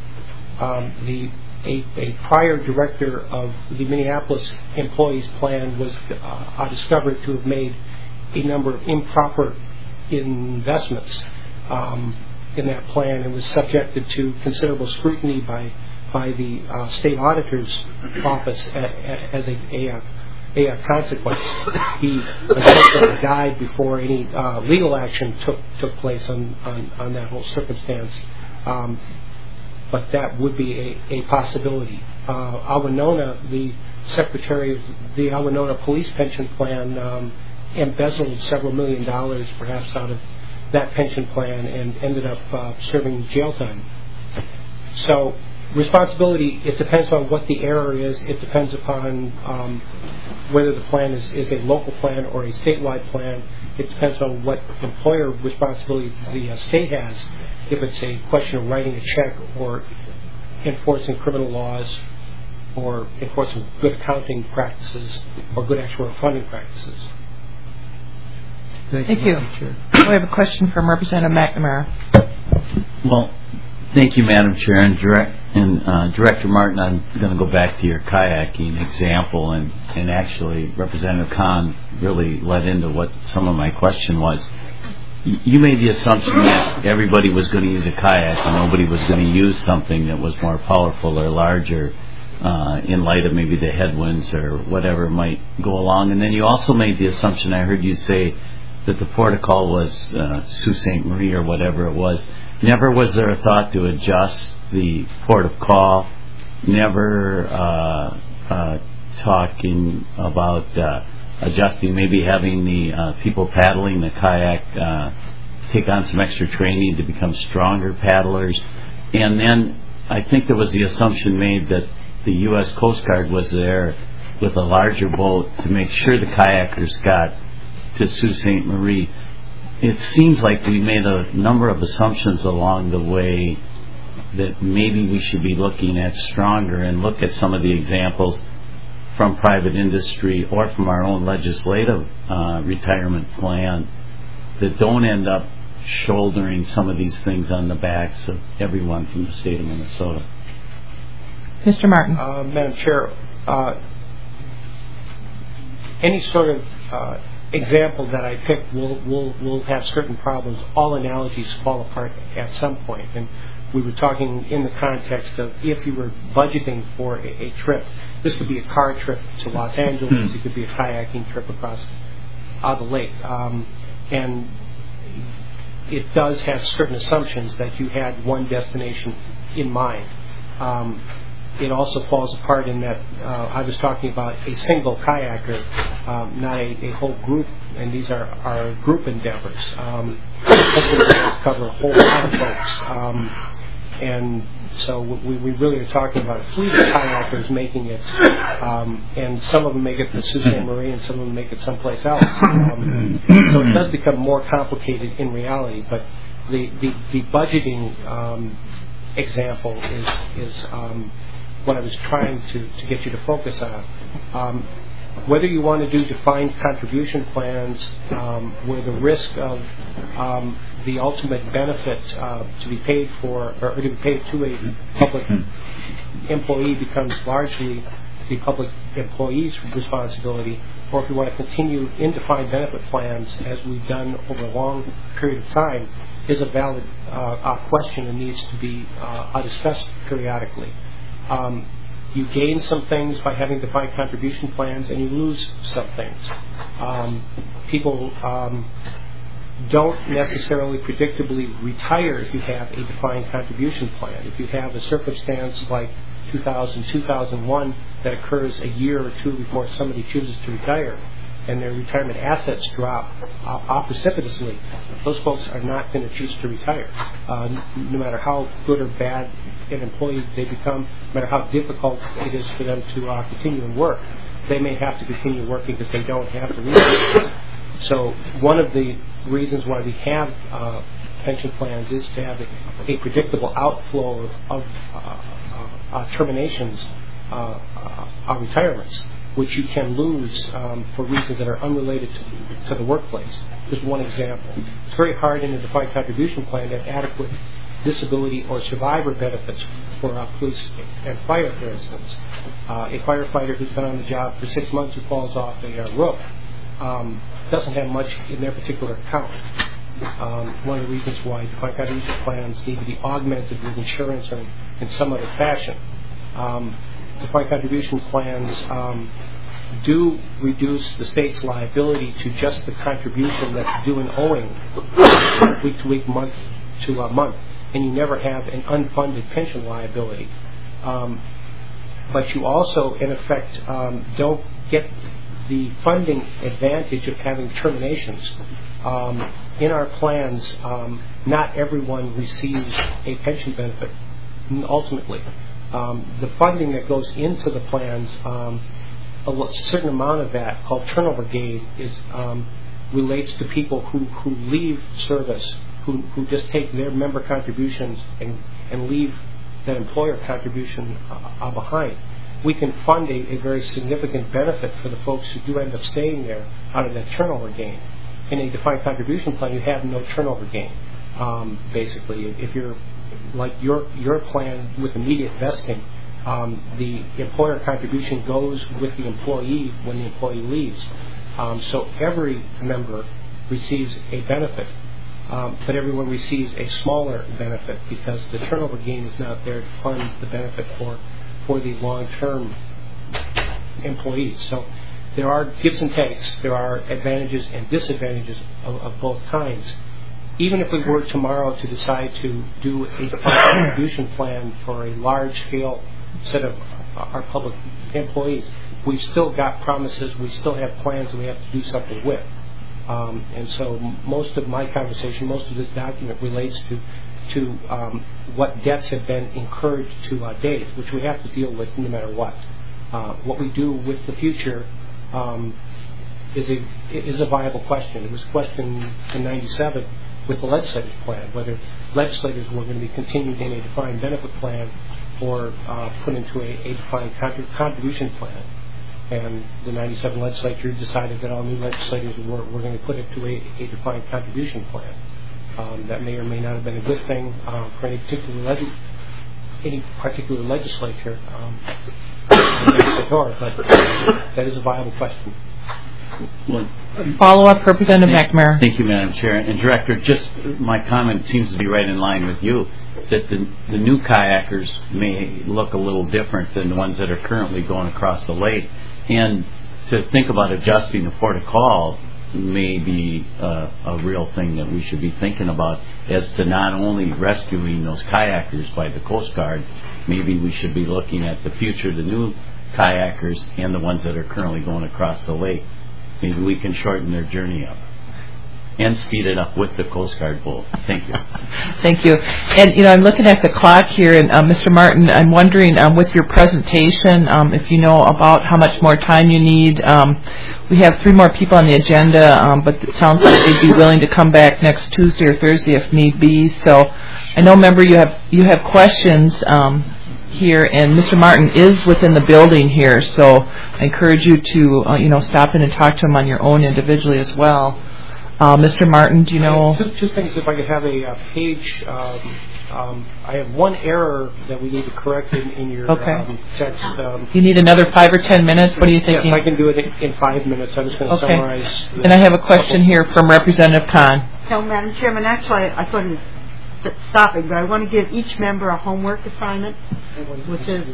a prior director of the Minneapolis employees plan was discovered to have made a number of improper investments in that plan and was subjected to considerable scrutiny by the state auditor's office as a consequence. He unfortunately died before any legal action took place on that whole circumstance. But that would be a possibility. Awinona, the secretary of the Awinona Police Pension Plan, embezzled several $1 million perhaps out of that pension plan and ended up serving jail time. So responsibility, it depends on what the error is. It depends upon whether the plan is a local plan or a statewide plan. It depends on what employer responsibility the state has, if it's a question of writing a check or enforcing criminal laws or enforcing good accounting practices or good actuarial funding practices. Thank you. We have a question from Representative McNamara. Well, thank you, Madam Chair, and Director Martin. I'm going to go back to your kayaking example, and actually Representative Kahn really led into what some of my question was. You made the assumption that everybody was going to use a kayak and nobody was going to use something that was more powerful or larger in light of maybe the headwinds or whatever might go along. And then you also made the assumption, I heard you say, that the protocol was Sault Ste. Marie or whatever it was. Never was there a thought to adjust the port of call, never talking about adjusting, maybe having the people paddling the kayak take on some extra training to become stronger paddlers. And then I think there was the assumption made that the U.S. Coast Guard was there with a larger boat to make sure the kayakers got to Sault Ste. Marie. It seems like we made a number of assumptions along the way that maybe we should be looking at stronger and look at some of the examples from private industry or from our own legislative retirement plan that don't end up shouldering some of these things on the backs of everyone from the state of Minnesota. Mr. Martin. Madam Chair, any sort of example that I pick will have certain problems. All analogies fall apart at some point. And we were talking in the context of if you were budgeting for a trip. This could be a car trip to Los Angeles. It could be a kayaking trip across the lake. And it does have certain assumptions that you had one destination in mind. It also falls apart in that I was talking about a single kayaker, not a whole group, and these are group endeavors. Cover a whole lot of folks. And so we really are talking about a fleet of kayakers making it, and some of them make it to Sault Ste. Marie and some of them make it someplace else. So it does become more complicated in reality, but the budgeting example is what I was trying to get you to focus on. Whether you want to do defined contribution plans where the risk of the ultimate benefit to be paid for or to be paid to a public employee becomes largely the public employee's responsibility, or if you want to continue in defined benefit plans as we've done over a long period of time, is a valid question and needs to be discussed periodically. You gain some things by having defined contribution plans, and you lose some things. People don't necessarily predictably retire if you have a defined contribution plan. If you have a circumstance like 2000, 2001 that occurs a year or two before somebody chooses to retire, and their retirement assets drop precipitously, those folks are not going to choose to retire. No matter how good or bad an employee they become, no matter how difficult it is for them to continue and work, they may have to continue working because they don't have the resources. So one of the reasons why we have pension plans is to have a predictable outflow of terminations, retirements, which you can lose for reasons that are unrelated to the workplace. Just one example. It's very hard in a defined contribution plan to have adequate disability or survivor benefits for police and fire, for instance. A firefighter who's been on the job for 6 months who falls off a roof doesn't have much in their particular account. One of the reasons why defined contribution plans need to be augmented with insurance or in some other fashion. Defined contribution plans do reduce the state's liability to just the contribution that's due and owing week to week, month to month, and you never have an unfunded pension liability. But you also, in effect, don't get the funding advantage of having terminations. In our plans, not everyone receives a pension benefit ultimately. The funding that goes into the plans, a certain amount of that, called turnover gain, relates to people who leave service, who just take their member contributions and leave that employer contribution behind. We can fund a very significant benefit for the folks who do end up staying there out of that turnover gain. In a defined contribution plan, you have no turnover gain. Basically, if you're like your plan with immediate vesting, the employer contribution goes with the employee when the employee leaves. So every member receives a benefit, but everyone receives a smaller benefit because the turnover gain is not there to fund the benefit for the long-term employees. So there are gives and takes. There are advantages and disadvantages of both kinds. Even if we were tomorrow to decide to do a contribution plan for a large-scale set of our public employees, we've still got promises, we still have plans that we have to do something with. And so most of my conversation, most of this document relates to what debts have been incurred to date, which we have to deal with no matter what. What we do with the future is a viable question. It was questioned in '97 with the legislative plan, whether legislators were going to be continued in a defined benefit plan or put into a defined contribution plan. And the '97 legislature decided that all new legislators were going to put it to a defined contribution plan. That may or may not have been a good thing for any particular legislature, but that is a viable question. Follow-up, Representative McNamara. Thank you, Madam Chair. And Director, just my comment seems to be right in line with you, that the new kayakers may look a little different than the ones that are currently going across the lake. And to think about adjusting the port of call may be a real thing that we should be thinking about as to not only rescuing those kayakers by the Coast Guard, maybe we should be looking at the future, the new kayakers and the ones that are currently going across the lake. Maybe we can shorten their journey up and speed it up with the Coast Guard both. Thank you. Thank you. And, I'm looking at the clock here, and Mr. Martin, I'm wondering, with your presentation, if you know about how much more time you need. We have 3 more people on the agenda, but it sounds like they'd be willing to come back next Tuesday or Thursday if need be. So I know, member, you have questions here, and Mr. Martin is within the building here, so I encourage you to, stop in and talk to him on your own individually as well. Mr. Martin, do you know? Two things, if I could have a page. I have one error that we need to correct in your text. You need another 5 or 10 minutes? What are you thinking? Yes, I can do it in 5 minutes. I'm just going to summarize. And I have a question here from Representative Kahn. So, Madam Chairman, actually, I thought it was stopping, but I want to give each member a homework assignment, which is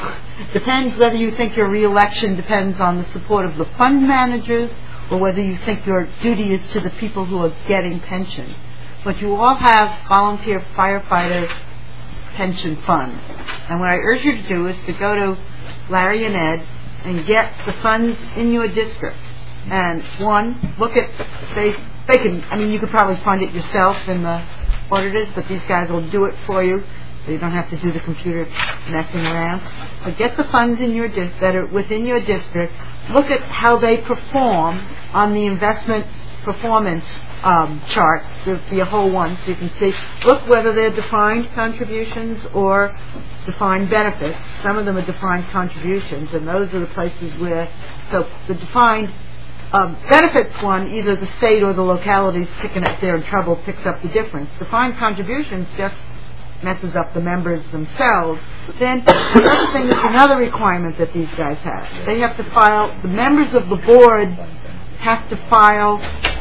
depends whether you think your re-election depends on the support of the fund managers or whether you think your duty is to the people who are getting pensions. But you all have volunteer firefighter pension funds. And what I urge you to do is to go to Larry and Ed and get the funds in your district. And look at, they can, you could probably find it yourself in the auditors, but these guys will do it for you, so you don't have to do the computer messing around. But get the funds in your that are within your district. Look at how they perform on the investment performance chart, the whole one, so you can see. Look whether they're defined contributions or defined benefits. Some of them are defined contributions, and those are the places where, so the defined benefits one, either the state or the localities picking up there in trouble picks up the difference. Defined contributions just messes up the members themselves. Then the other thing is another requirement that these guys have. They have to file, the members of the board have to file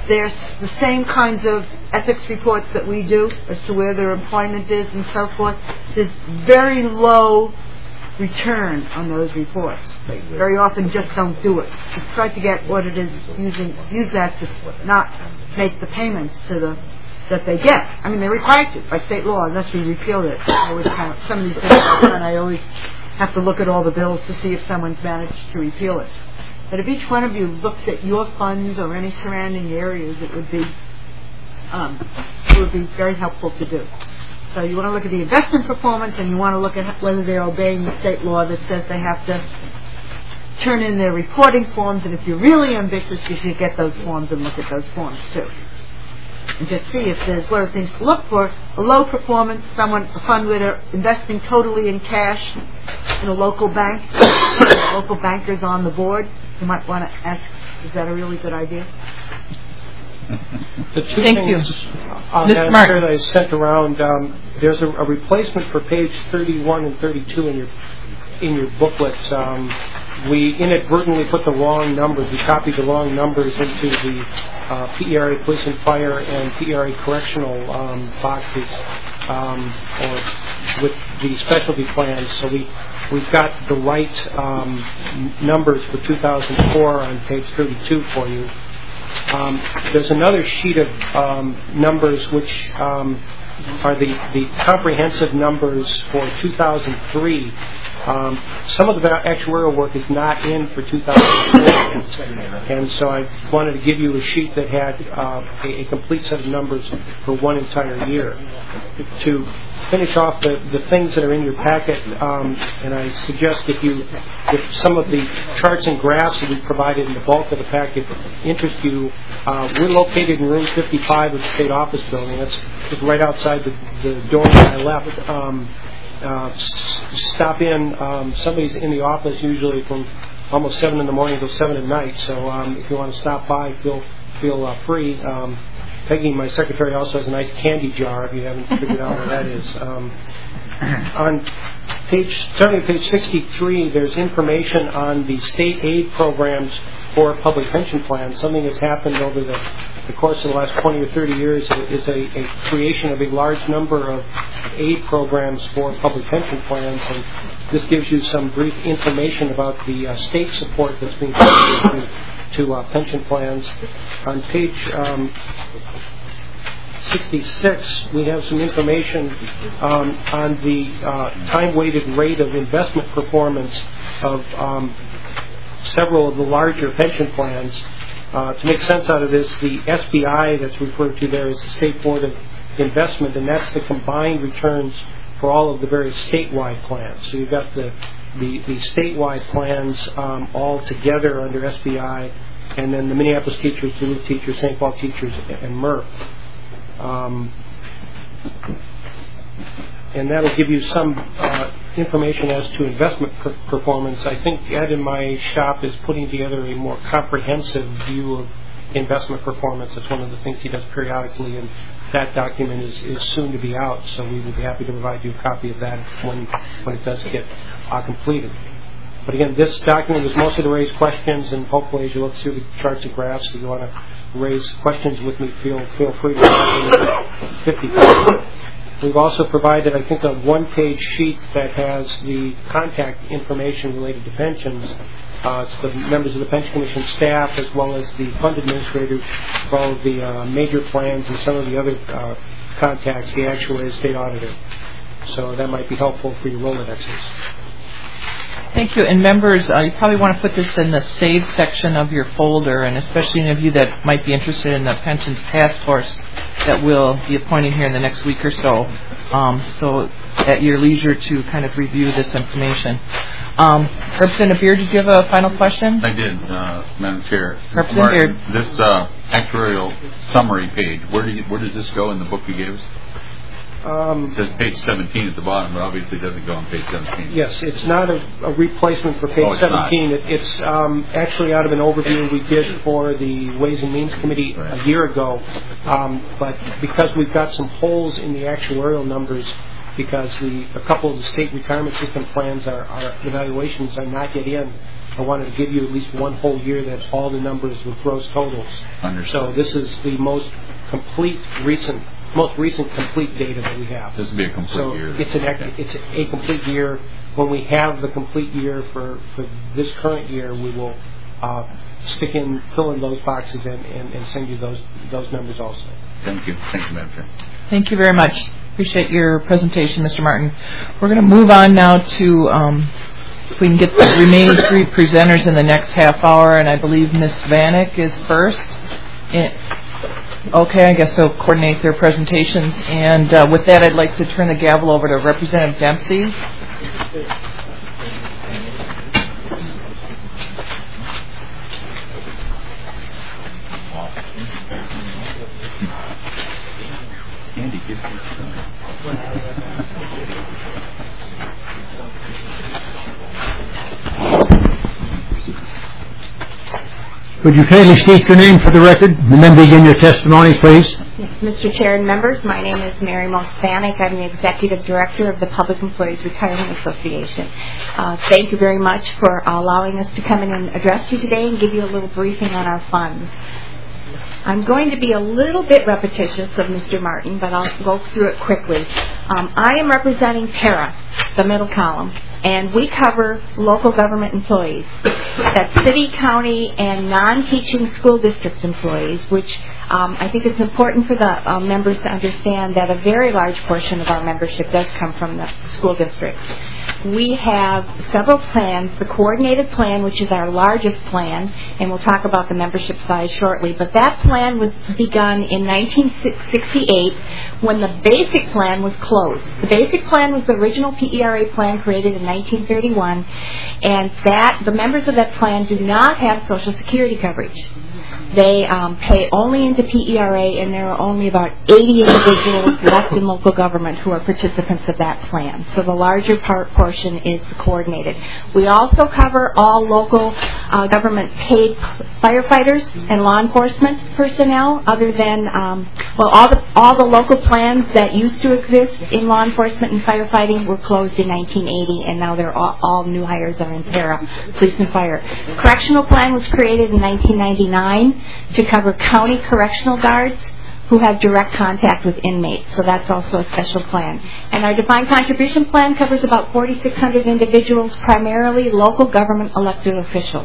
the same kinds of ethics reports that we do as to where their employment is and so forth. There's very low return on those reports. They very often just don't do it. We try to get auditors use that to not make the payments to that they get. They're required to by state law unless we repeal it. Some of these things I always have to look at all the bills to see if someone's managed to repeal it. But if each one of you looks at your funds or any surrounding areas, it would be very helpful to do. So you want to look at the investment performance, and you want to look at whether they're obeying the state law that says they have to turn in their reporting forms, and if you're really ambitious, you should get those forms and look at those forms too. And just see if there's one of the things to look for: a low performance, a fund where they're investing totally in cash in a local bank, local bankers on the board. You might want to ask, is that a really good idea? The two Thank things you. that I sent around, there's a replacement for page 31 and 32 in your booklets. We inadvertently put the wrong numbers. We copied the wrong numbers into the PERA Police and Fire and PERA Correctional boxes, or with the specialty plans. So we've got the right numbers for 2004 on page 32 for you. There's another sheet of numbers which are the comprehensive numbers for 2003. Some of the actuarial work is not in for 2004, and so I wanted to give you a sheet that had a complete set of numbers for one entire year. To finish off the things that are in your packet, and I suggest if some of the charts and graphs that we provided in the bulk of the packet interest you, we're located in room 55 of the State Office Building. That's just right outside the door that I left. Stop in. Somebody's in the office usually from almost 7 in the morning till 7 at night. So if you want to stop by, feel free. Peggy, my secretary, also has a nice candy jar if you haven't figured out where that is. Starting on page 63, there's information on the state aid programs for public pension plans. Something that's happened over the course of the last 20 or 30 years is a creation of a large number of aid programs for public pension plans, and this gives you some brief information about the state support that's being provided to pension plans. On page 66, we have some information on the time-weighted rate of investment performance of several of the larger pension plans. To make sense out of this, the SBI that's referred to there is the State Board of Investment, and that's the combined returns for all of the various statewide plans. So you've got the statewide plans all together under SBI, and then the Minneapolis teachers, Duluth teachers, St. Paul teachers, and MERP. And that'll give you some information as to investment performance. I think Ed in my shop is putting together a more comprehensive view of investment performance. That's one of the things he does periodically, and that document is soon to be out, so we will be happy to provide you a copy of that when it does get completed. But again, this document is mostly to raise questions, and hopefully as you look through the charts and graphs, if you want to raise questions with me, feel free to 50. We've also provided, I think, a one-page sheet that has the contact information related to pensions. It's the members of the Pension Commission staff as well as the fund administrators for all of the major plans and some of the other contacts, the actuary, state auditor. So that might be helpful for your Rolodexes. Thank you. And members, you probably want to put this in the Save section of your folder, and especially any of you that might be interested in the Pensions Task Force that we'll be appointing here in the next week or so. So at your leisure to kind of review this information. Representative Beard, did you have a final question? I did, Madam Chair. Representative Beard. This actuarial summary page, where does this go in the book you gave us? It says page 17 at the bottom, but obviously it doesn't go on page 17. Yes, it's not a replacement for page 17. It's actually out of an overview we did for the Ways and Means Committee a year ago. But because we've got some holes in the actuarial numbers, because a couple of the state retirement system plans, our evaluations are not yet in, I wanted to give you at least one whole year that all the numbers with gross totals. Understood. So this is the most recent complete data that we have. This will be a complete year. It's a complete year. When we have the complete year for this current year, we will fill in those boxes and send you those numbers also. Thank you. Thank you, Madam Chair. Thank you very much. Appreciate your presentation, Mr. Martin. We're going to move on now to, if we can get the remaining three presenters in the next half hour, and I believe Ms. Vanek is first. Okay, I guess they'll coordinate their presentations. And with that, I'd like to turn the gavel over to Representative Dempsey. Andy, give me Would you kindly state your name for the record and then begin your testimony, please? Yes, Mr. Chair and members, my name is Mary Mosbanek. I'm the Executive Director of the Public Employees Retirement Association. Thank you very much for allowing us to come in and address you today and give you a little briefing on our funds. I'm going to be a little bit repetitious of Mr. Martin, but I'll go through it quickly. I am representing PARA, the middle column, and we cover local government employees. That's city, county, and non-teaching school district employees, which I think it's important for the members to understand that a very large portion of our membership does come from the school districts. We have several plans. The coordinated plan, which is our largest plan, and we'll talk about the membership size shortly, but that plan was begun in 1968 when the basic plan was closed. The basic plan was the original PERA plan created in 1931, and the members of that plan do not have Social Security coverage. They pay only into PERA, and there are only about 80 individuals left in local government who are participants of that plan. So the larger portion is the coordinated. We also cover all local government paid firefighters and law enforcement personnel, other than all the local plans that used to exist in law enforcement and firefighting were closed in 1980, and now they're all new hires are in PARA, police and fire. The correctional plan was created in 1999 to cover county correctional guards who have direct contact with inmates, so that's also a special plan. And our defined contribution plan covers about 4,600 individuals, primarily local government elected officials.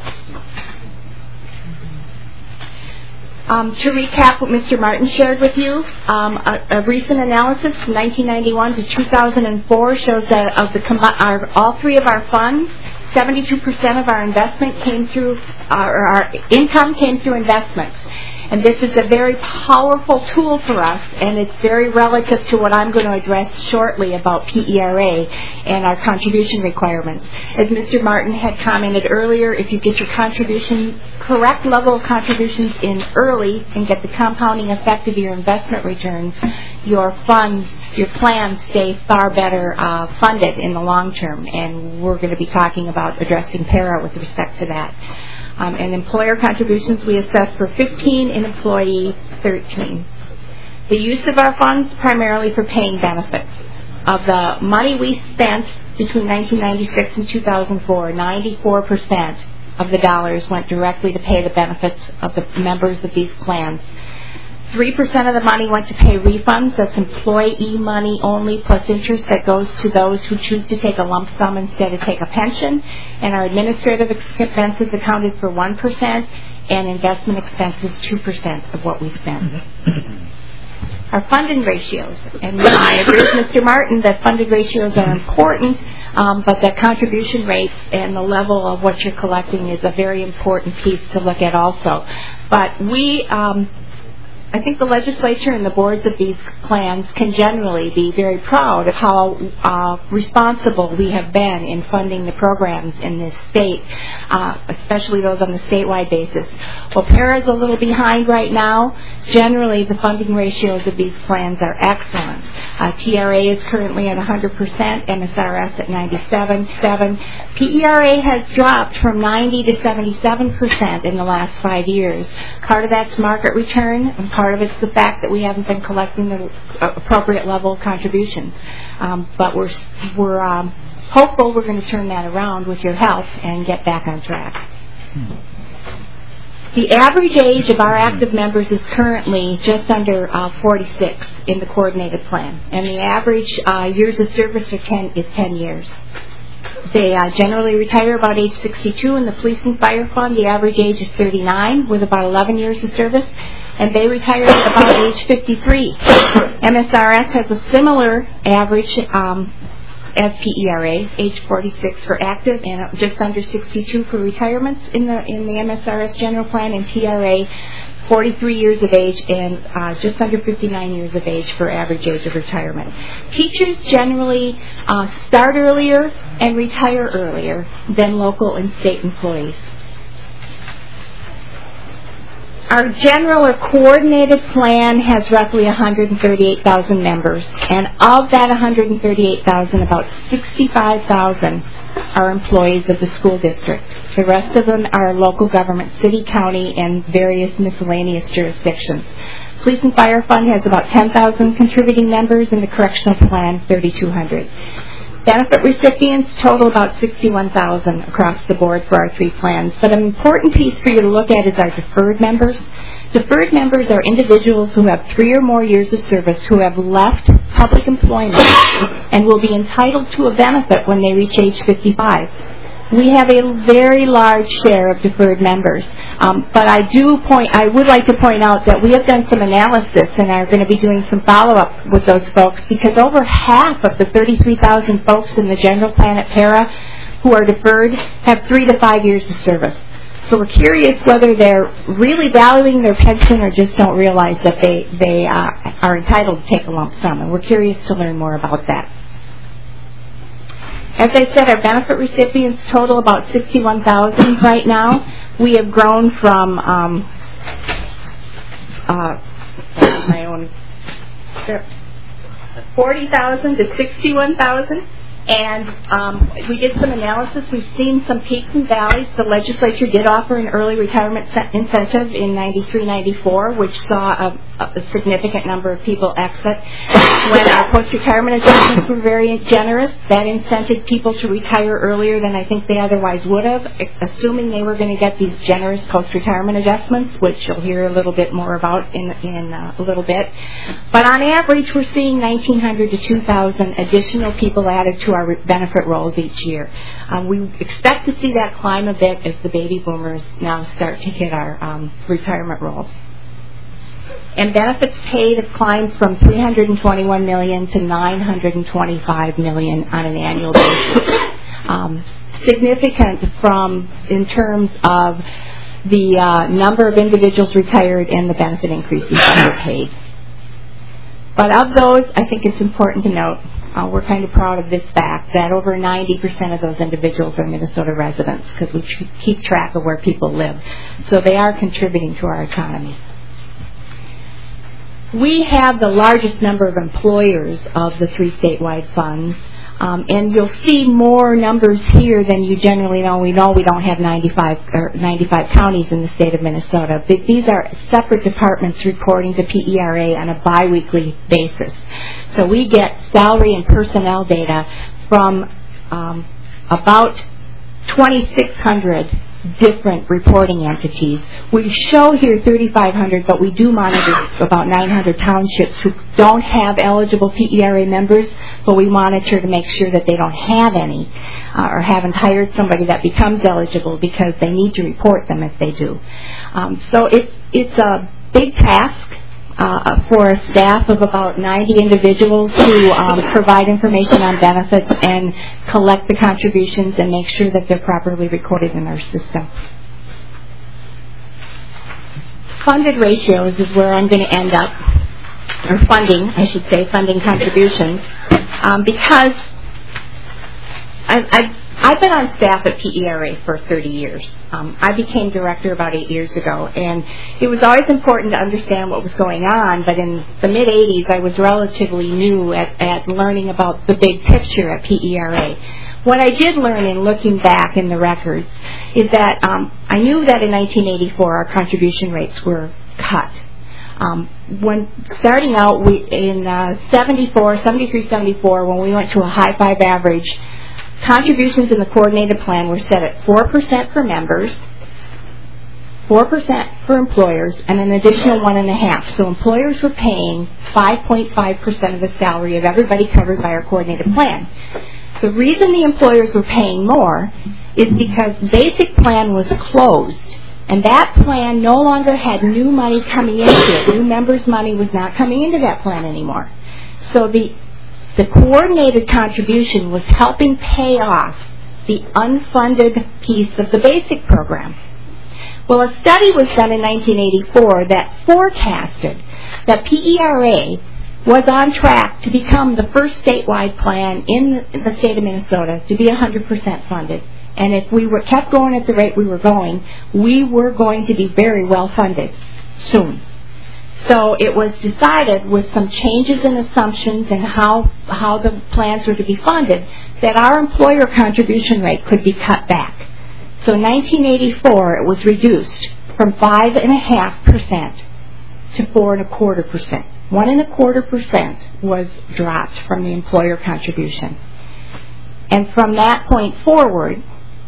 To recap what Mr. Martin shared with you, a recent analysis from 1991 to 2004 shows that of all three of our funds, 72% of our investment came through, our income came through investments. And this is a very powerful tool for us, and it's very relative to what I'm going to address shortly about PERA and our contribution requirements. As Mr. Martin had commented earlier, if you get your correct level of contributions in early and get the compounding effect of your investment returns, your funds, your plans stay far better funded in the long term. And we're going to be talking about addressing PERA with respect to that. And employer contributions we assess for 15 and employee 13. The use of our funds primarily for paying benefits. Of the money we spent between 1996 and 2004, 94% of the dollars went directly to pay the benefits of the members of these plans. 3% of the money went to pay refunds. That's employee money only plus interest that goes to those who choose to take a lump sum instead of take a pension. And our administrative expenses accounted for 1%, and investment expenses 2% of what we spent. Our funding ratios, and I agree with Mr. Martin that funding ratios are important, but that contribution rates and the level of what you're collecting is a very important piece to look at also. But I think the legislature and the boards of these plans can generally be very proud of how responsible we have been in funding the programs in this state, especially those on the statewide basis. While PERA is a little behind right now, generally the funding ratios of these plans are excellent. TRA is currently at 100%, MSRS at 97.7%. PERA has dropped from 90 to 77% in the last 5 years. Part of that's market return, and part of it's the fact that we haven't been collecting the appropriate level of contributions. But we're hopeful we're going to turn that around with your help and get back on track. The average age of our active members is currently just under 46 in the coordinated plan, and the average years of service is 10 years. They generally retire about age 62 in the police and fire fund. The average age is 39 with about 11 years of service, and they retire at about age 53. MSRS has a similar average as PERA, age 46 for active and just under 62 for retirements in the MSRS general plan, and TRA 43 years of age, and just under 59 years of age for average age of retirement. Teachers generally start earlier and retire earlier than local and state employees. Our general or coordinated plan has roughly 138,000 members, and of that 138,000, about 65,000 are employees of the school district. The rest of them are local government, city, county, and various miscellaneous jurisdictions. Police and Fire Fund has about 10,000 contributing members, and the correctional plan 3,200. Benefit recipients total about 61,000 across the board for our three plans. But an important piece for you to look at is our deferred members. Deferred members are individuals who have 3 or more years of service who have left public employment and will be entitled to a benefit when they reach age 55. We have a very large share of deferred members, but I would like to point out that we have done some analysis and are going to be doing some follow-up with those folks, because over half of the 33,000 folks in the general plan at PARA who are deferred have 3 to 5 years of service. So we're curious whether they're really valuing their pension or just don't realize that they are entitled to take a lump sum, and we're curious to learn more about that. As I said, our benefit recipients total about 61,000 right now. We have grown from 40,000 to 61,000. And we did some analysis. We've seen some peaks and valleys. The legislature did offer an early retirement incentive in 93-94, which saw a significant number of people exit. When our post-retirement adjustments were very generous, that incented people to retire earlier than I think they otherwise would have, assuming they were going to get these generous post-retirement adjustments, which you'll hear a little bit more about in a little bit. But on average, we're seeing 1,900 to 2,000 additional people added to our benefit rolls each year. We expect to see that climb a bit as the baby boomers now start to hit our retirement rolls. And benefits paid have climbed from $321 million to $925 million on an annual basis. Significant in terms of the number of individuals retired and the benefit increases that were paid. But of those, I think it's important to note, we're kind of proud of this fact that over 90% of those individuals are Minnesota residents, because we keep track of where people live. So they are contributing to our economy. We have the largest number of employers of the 3 statewide funds. And you'll see more numbers here than you generally know. We know we don't have 95 counties in the state of Minnesota. But these are separate departments reporting to PERA on a biweekly basis. So we get salary and personnel data from about 2,600 different reporting entities. We show here 3,500, but we do monitor about 900 townships who don't have eligible PERA members, but we monitor to make sure that they don't have any or haven't hired somebody that becomes eligible, because they need to report them if they do. So it's a big task for a staff of about 90 individuals who provide information on benefits and collect the contributions and make sure that they're properly recorded in our system. Funded ratios is where I'm going to end up, or funding, I should say, funding contributions, because I've been on staff at PERA for 30 years. I became director about 8 years ago, and it was always important to understand what was going on, but in the mid-'80s, I was relatively new at learning about the big picture at PERA. What I did learn in looking back in the records is that I knew that in 1984 our contribution rates were cut. When starting out in 73-74, when we went to a high 5 average, contributions in the coordinated plan were set at 4% for members, 4% for employers, and an additional 1.5%. So employers were paying 5.5% of the salary of everybody covered by our coordinated plan. The reason the employers were paying more is because the basic plan was closed, and that plan no longer had new money coming into it. New members' money was not coming into that plan anymore. So the coordinated contribution was helping pay off the unfunded piece of the basic program. Well, a study was done in 1984 that forecasted that PERA was on track to become the first statewide plan in the state of Minnesota to be 100% funded. And if we kept going at the rate we were going to be very well funded soon. So it was decided with some changes in assumptions and how the plans were to be funded that our employer contribution rate could be cut back. So in 1984 it was reduced from 5.5% to 4.25%. 1.25% was dropped from the employer contribution. And from that point forward,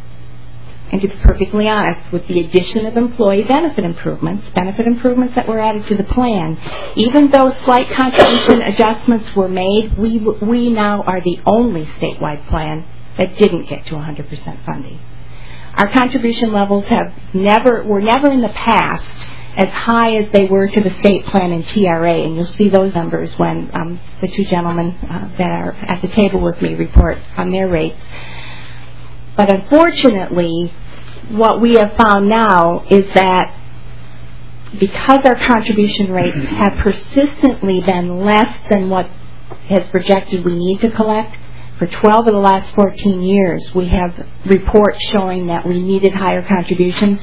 and to be perfectly honest, with the addition of employee benefit improvements that were added to the plan, even though slight contribution adjustments were made, we now are the only statewide plan that didn't get to 100% funding. Our contribution levels were never in the past as high as they were to the state plan and TRA, and you'll see those numbers when the two gentlemen that are at the table with me report on their rates. But unfortunately, what we have found now is that because our contribution rates have persistently been less than what has projected we need to collect, for 12 of the last 14 years, we have reports showing that we needed higher contributions.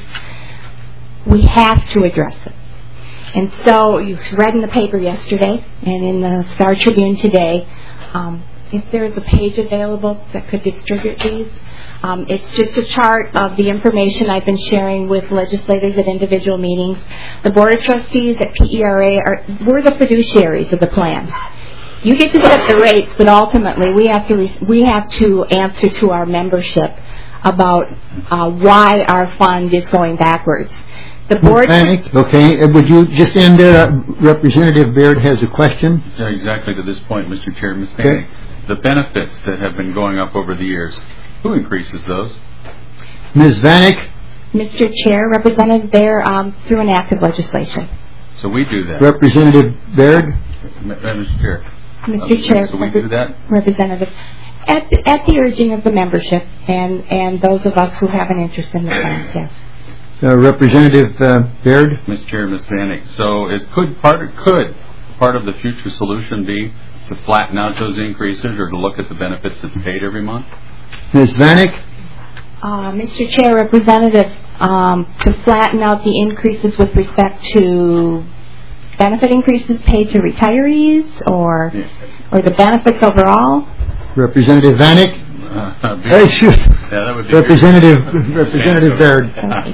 We have to address it. And so you read in the paper yesterday and in the Star Tribune today, if there's a page available that could distribute these, it's just a chart of the information I've been sharing with legislators at individual meetings. The Board of Trustees at PERA we're the fiduciaries of the plan. You get to set the rates, but ultimately we have to answer to our membership about why our fund is going backwards. The board. Okay, would you just end there? Representative Baird has a question. Yeah, exactly to this point, Mr. Chair. Ms. Fanning, the benefits that have been going up over the years, who increases those? Ms. Vanek. Mr. Chair, Representative Baird, through an act of legislation. So we do that. Representative Baird. Mr. Chair. Mr. Chair. So we do that? Representative. At the urging of the membership and those of us who have an interest in the plans, yes. Representative Baird. Mr. Chair, Ms. Vanek. So it could part of the future solution be to flatten out those increases or to look at the benefits that's paid every month? Ms. Vanek. Mr. Chair, Representative, to flatten out the increases with respect to benefit increases paid to retirees or the benefits overall? Representative Vanek. Yeah, that would be Representative Baird.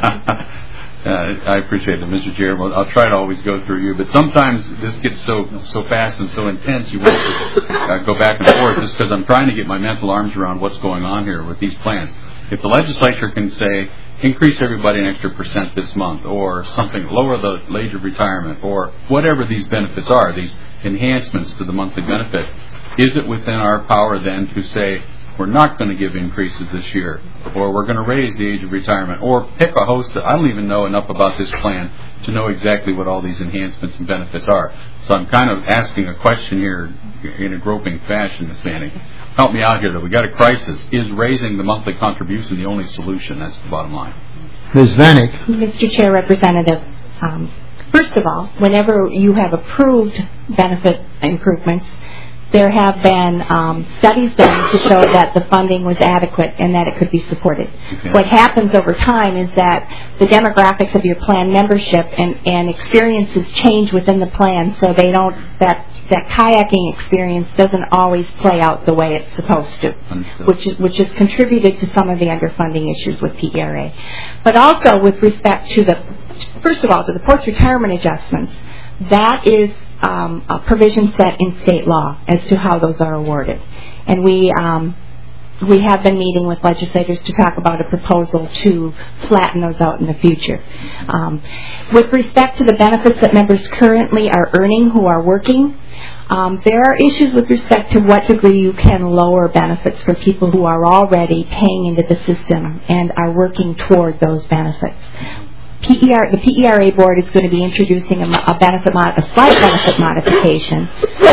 I appreciate it, Mr. Chair. Well, I'll try to always go through you, but sometimes this gets so fast and so intense you want to go back and forth just because I'm trying to get my mental arms around what's going on here with these plans. If the legislature can say, increase everybody an extra % this month, or something, lower the age of retirement, or whatever these benefits are, these enhancements to the monthly benefit, is it within our power then to say, we're not going to give increases this year, or we're going to raise the age of retirement, or pick a host that I don't even know enough about this plan to know exactly what all these enhancements and benefits are. So I'm kind of asking a question here in a groping fashion, Ms. Fanning. Help me out here, though. We got a crisis. Is raising the monthly contribution the only solution? That's the bottom line. Ms. Vanek. Mr. Chair, Representative, first of all, whenever you have approved benefit improvements, there have been studies done to show that the funding was adequate and that it could be supported. Okay. What happens over time is that the demographics of your plan membership and experiences change within the plan, so they don't that kayaking experience doesn't always play out the way it's supposed to, which has contributed to some of the underfunding issues with PERA. But also with respect to first of all, to the post-retirement adjustments, that is a provision set in state law as to how those are awarded. And we have been meeting with legislators to talk about a proposal to flatten those out in the future. With respect to the benefits that members currently are earning who are working, there are issues with respect to what degree you can lower benefits for people who are already paying into the system and are working toward those benefits. The PERA board is going to be introducing a slight benefit modification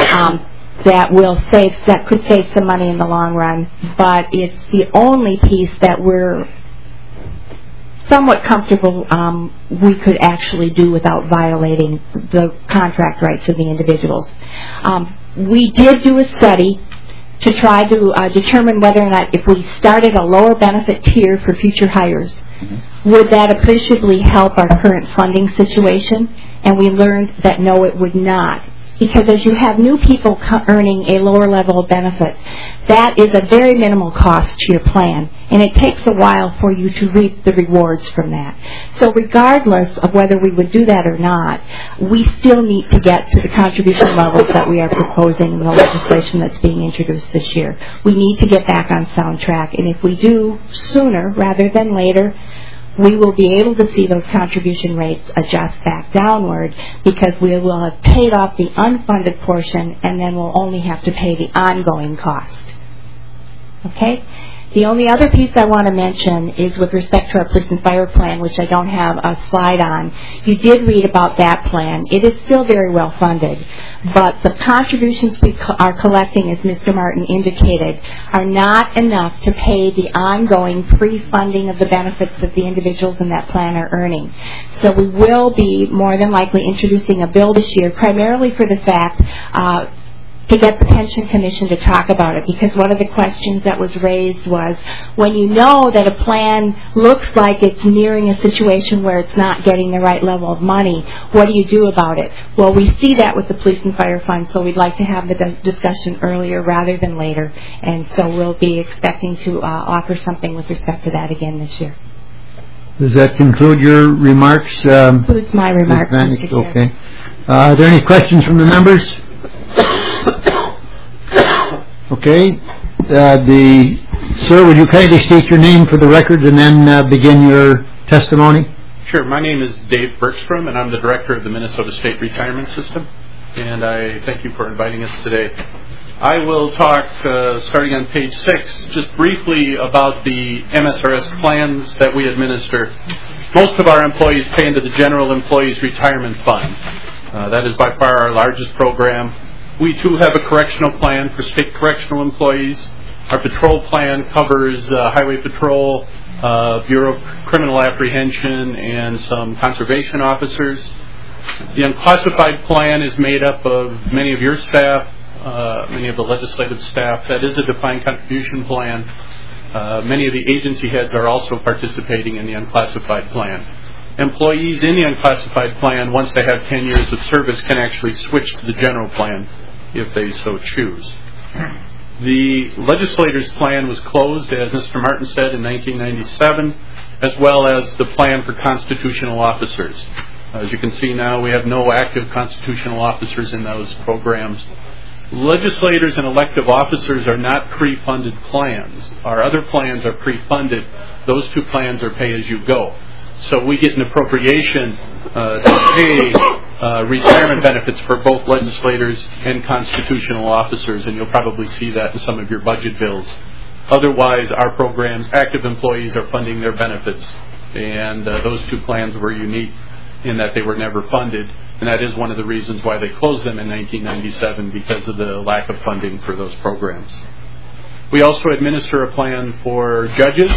that could save some money in the long run, but it's the only piece that we're somewhat comfortable we could actually do without violating the contract rights of the individuals. We did do a study to try to determine whether or not if we started a lower benefit tier for future hires, would that appreciably help our current funding situation? And we learned that no, it would not. Because as you have new people earning a lower level of benefit, that is a very minimal cost to your plan, and it takes a while for you to reap the rewards from that. So regardless of whether we would do that or not, we still need to get to the contribution levels that we are proposing in the legislation that's being introduced this year. We need to get back on sound track, and if we do sooner rather than later, we will be able to see those contribution rates adjust back downward because we will have paid off the unfunded portion and then we'll only have to pay the ongoing cost. Okay? The only other piece I want to mention is with respect to our police and fire plan, which I don't have a slide on. You did read about that plan. It is still very well funded, but the contributions we are collecting, as Mr. Martin indicated, are not enough to pay the ongoing pre-funding of the benefits that the individuals in that plan are earning. So we will be more than likely introducing a bill this year, primarily for the fact to get the Pension Commission to talk about it, because one of the questions that was raised was, when you know that a plan looks like it's nearing a situation where it's not getting the right level of money, what do you do about it? Well, we see that with the Police and Fire Fund, so we'd like to have the discussion earlier rather than later, and so we'll be expecting to offer something with respect to that again this year. Does that conclude your remarks? Concludes my remarks, Mr. Chair. Okay. Are there any questions from the members? Okay. Sir, would you kindly state your name for the record and then begin your testimony? Sure. My name is Dave Bergstrom, and I'm the director of the Minnesota State Retirement System. And I thank you for inviting us today. I will talk, starting on page 6, just briefly about the MSRS plans that we administer. Most of our employees pay into the General Employees Retirement Fund. That is by far our largest program. We, too, have a correctional plan for state correctional employees. Our patrol plan covers Highway Patrol, Bureau of Criminal Apprehension, and some conservation officers. The unclassified plan is made up of many of your staff, many of the legislative staff. That is a defined contribution plan. Many of the agency heads are also participating in the unclassified plan. Employees in the unclassified plan, once they have 10 years of service, can actually switch to the general plan if they so choose. The legislator's plan was closed, as Mr. Martin said, in 1997, as well as the plan for constitutional officers. As you can see now, we have no active constitutional officers in those programs. Legislators and elective officers are not pre-funded plans. Our other plans are pre-funded. Those two plans are pay-as-you-go. So we get an appropriation to pay retirement benefits for both legislators and constitutional officers, and you'll probably see that in some of your budget bills. Otherwise, our programs, active employees are funding their benefits, and those two plans were unique in that they were never funded, and that is one of the reasons why they closed them in 1997, because of the lack of funding for those programs. We also administer a plan for judges.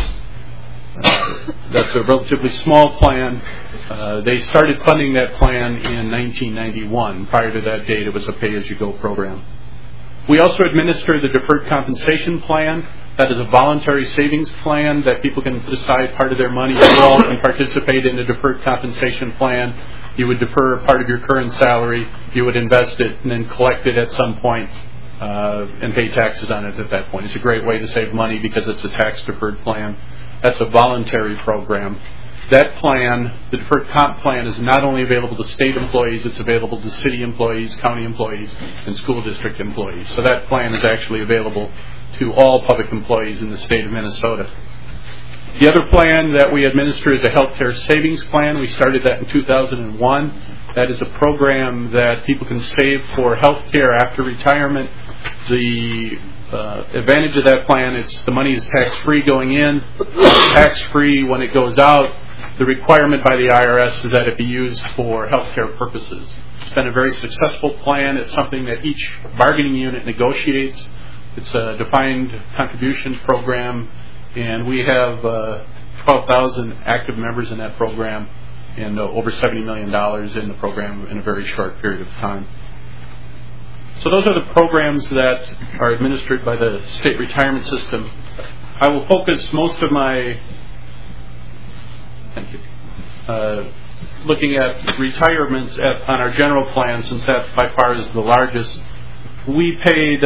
That's a relatively small plan. They started funding that plan in 1991. Prior to that date, it was a pay-as-you-go program. We also administer the deferred compensation plan. That is a voluntary savings plan that people can put aside part of their money. You all can participate in a deferred compensation plan. You would defer part of your current salary. You would invest it and then collect it at some point and pay taxes on it at that point. It's a great way to save money because it's a tax-deferred plan. That's a voluntary program. That plan, the deferred comp plan, is not only available to state employees, it's available to city employees, county employees, and school district employees. So that plan is actually available to all public employees in the state of Minnesota. The other plan that we administer is a healthcare savings plan. We started that in 2001. That is a program that people can save for healthcare after retirement. The advantage of that plan is the money is tax-free going in, tax-free when it goes out. The requirement by the IRS is that it be used for healthcare purposes. It's been a very successful plan. It's something that each bargaining unit negotiates. It's a defined contribution program, and we have 12,000 active members in that program and over $70 million in the program in a very short period of time. So those are the programs that are administered by the state retirement system. I will focus most of my looking at retirements on our general plan, since that by far is the largest. We paid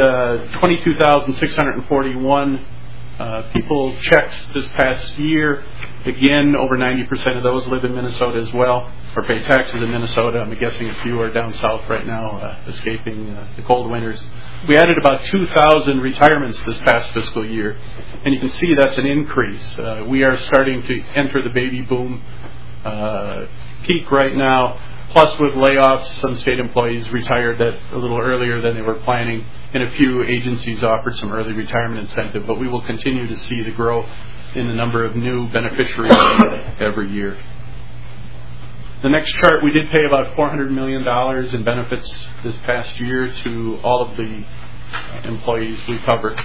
22,641 people checks this past year. Again, over 90% of those live in Minnesota as well, or pay taxes in Minnesota. I'm guessing a few are down south right now, escaping the cold winters. We added about 2,000 retirements this past fiscal year, and you can see that's an increase. We are starting to enter the baby boom peak right now. Plus, with layoffs, some state employees retired that a little earlier than they were planning, and a few agencies offered some early retirement incentive. But we will continue to see the growth in the number of new beneficiaries every year. The next chart, we did pay about $400 million in benefits this past year to all of the employees we cover.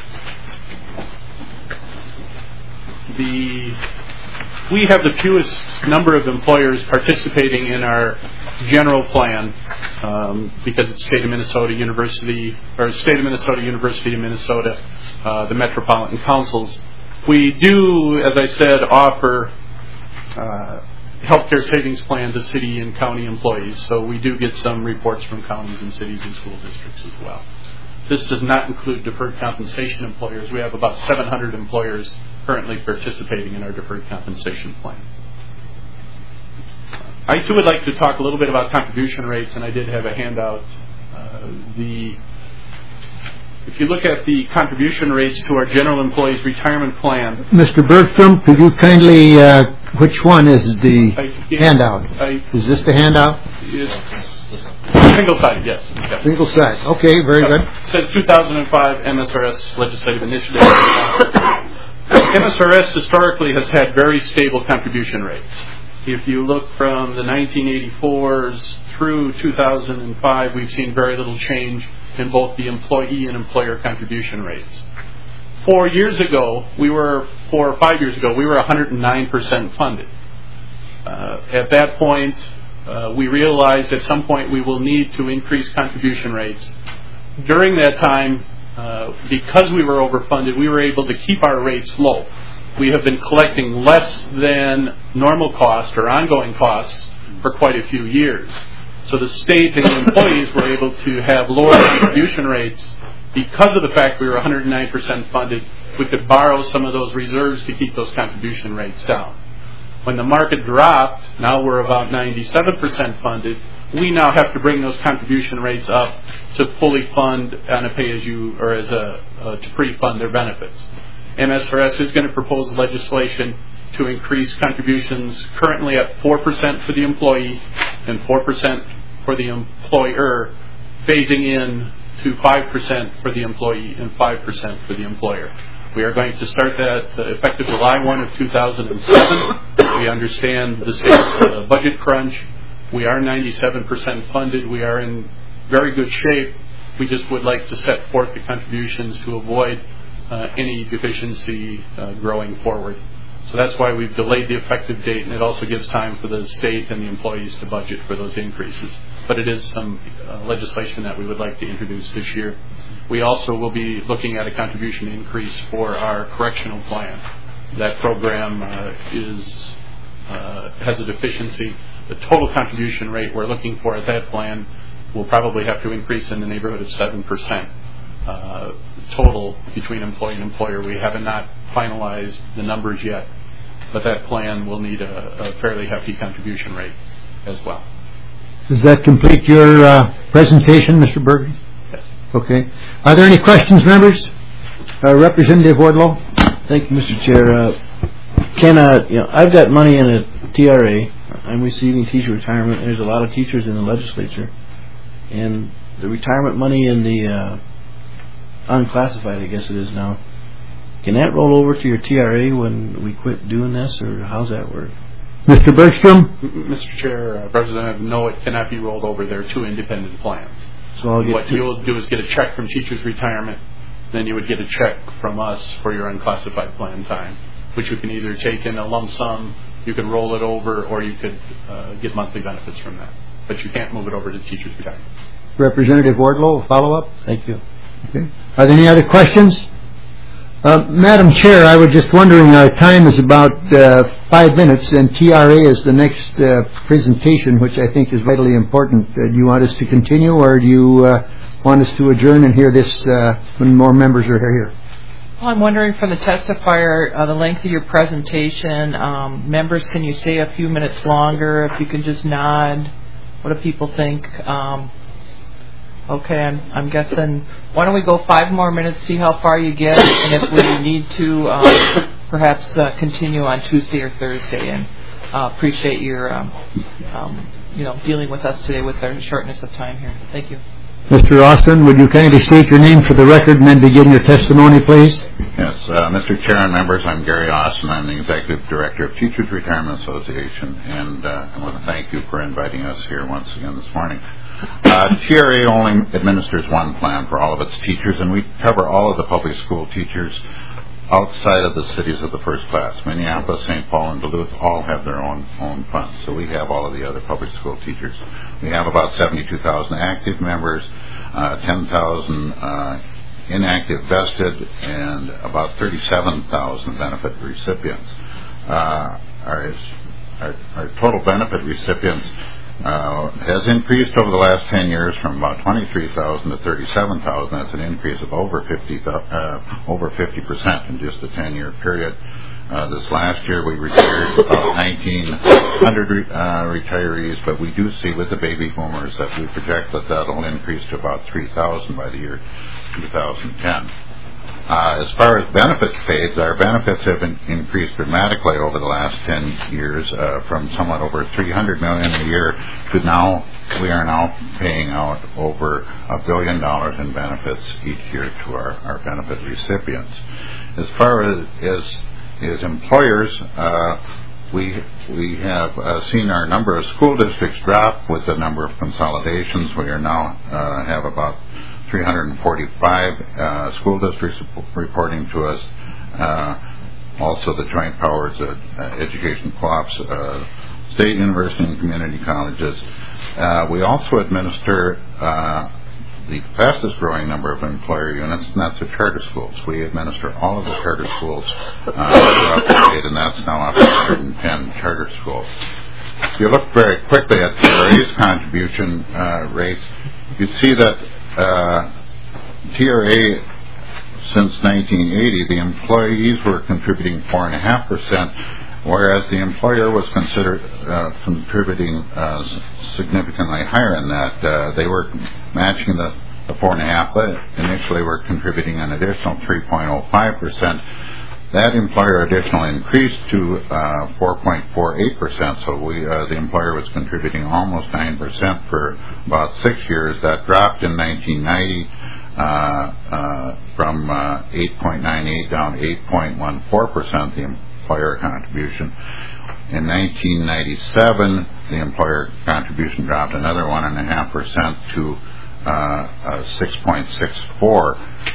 We have the fewest number of employers participating in our general plan because it's State of Minnesota University of Minnesota, the Metropolitan Councils. We do, as I said, offer healthcare savings plan to city and county employees, so we do get some reports from counties and cities and school districts as well. This does not include deferred compensation employers. We have about 700 employers currently participating in our deferred compensation plan. I too would like to talk a little bit about contribution rates, and I did have a handout. If you look at the contribution rates to our general employees retirement plan. Mr. Bergstrom, could you kindly, which one is the handout? Is this the handout? Single-sided, yes. Single-sided. Okay, very good. It says 2005 MSRS legislative initiative. MSRS historically has had very stable contribution rates. If you look from the 1984s through 2005, we've seen very little change in both the employee and employer contribution rates. 4 years ago, 4 or 5 years ago, we were 109% funded. At that point, we realized at some point we will need to increase contribution rates. During that time, because we were overfunded, we were able to keep our rates low. We have been collecting less than normal cost or ongoing costs for quite a few years. So the state and the employees were able to have lower contribution rates because of the fact we were 109% funded. We could borrow some of those reserves to keep those contribution rates down. When the market dropped, now we're about 97% funded. We now have to bring those contribution rates up to fully fund on a pay-as-you or to pre-fund their benefits. MSRS is going to propose legislation to increase contributions currently at 4% for the employee and 4% for the employer, phasing in to 5% for the employee and 5% for the employer. We are going to start that effective July 1 of 2007. We understand the state's budget crunch. We are 97% funded. We are in very good shape. We just would like to set forth the contributions to avoid any deficiency growing forward. So that's why we've delayed the effective date, and it also gives time for the state and the employees to budget for those increases. But it is some legislation that we would like to introduce this year. We also will be looking at a contribution increase for our correctional plan. That program has a deficiency. The total contribution rate we're looking for at that plan will probably have to increase in the neighborhood of 7%. Total between employee and employer. We have not finalized the numbers yet, but that plan will need a fairly hefty contribution rate as well. Does that complete your presentation, Mr. Berger? Yes. Okay. Are there any questions, members? Representative Wardlow? Thank you, Mr. Chair. I've got money in a TRA. I'm receiving teacher retirement, and there's a lot of teachers in the legislature. And the retirement money in the unclassified, I guess it is now, can that roll over to your TRA when we quit doing this, or how's that work? Mr. Bergstrom? Mr. Chair, Representative, no, it cannot be rolled over. They're two independent plans. So what you'll do is get a check from teachers' retirement, then you would get a check from us for your unclassified plan time. which you can either take in a lump sum, you could roll it over, or you could get monthly benefits from that. But you can't move it over to teachers' retirement. Representative Wardlow, follow-up? Thank you. Okay. Are there any other questions? Madam Chair, I was just wondering, our time is about 5 minutes, and TRA is the next presentation, which I think is vitally important. Do you want us to continue, or do you want us to adjourn and hear this when more members are here? Well, I'm wondering from the testifier, the length of your presentation. Members, can you stay a few minutes longer? If you can just nod. What do people think? Okay, I'm guessing, why don't we go 5 more minutes, see how far you get, and if we need to, perhaps continue on Tuesday or Thursday. And appreciate your, dealing with us today with our shortness of time here. Thank you. Mr. Austin, would you kindly state your name for the record and then begin your testimony, please? Yes, Mr. Chair and members, I'm Gary Austin. I'm the Executive Director of Teachers Retirement Association, and I want to thank you for inviting us here once again this morning. TRA only administers one plan for all of its teachers, and we cover all of the public school teachers outside of the cities of the first class. Minneapolis, St. Paul, and Duluth all have their own funds, so we have all of the other public school teachers. We have about 72,000 active members, 10,000 inactive vested, and about 37,000 benefit recipients. Our total benefit recipients has increased over the last 10 years from about 23,000 to 37,000. That's an increase of over 50% in just a 10-year period. This last year we retired about 1,900 retirees, but we do see with the baby boomers that we project that will increase to about 3,000 by the year 2010. As far as benefits paid, our benefits have increased dramatically over the last 10 years, from somewhat over $300 million a year to now we are now paying out over $1 billion in benefits each year to our benefit recipients. As far as employers, we have seen our number of school districts drop with the number of consolidations. We are now have about 345 school districts reporting to us. Also the joint powers of education co-ops, state university and community colleges. We also administer the fastest growing number of employer units, and that's the charter schools. We administer all of the charter schools throughout the state, and that's now up to 110 charter schools. If you look very quickly at TRA's contribution rates, you see that TRA, since 1980, the employees were contributing 4.5%, whereas the employer was contributing significantly higher than that. They were matching the 4.5%, but initially were contributing an additional 3.05%. That employer additionally increased to 4.48%, so the employer was contributing almost 9% for about 6 years. That dropped in 1990 from 8.98 down to 8.14%, the employer contribution. In 1997, the employer contribution dropped another 1.5% to 6.64%.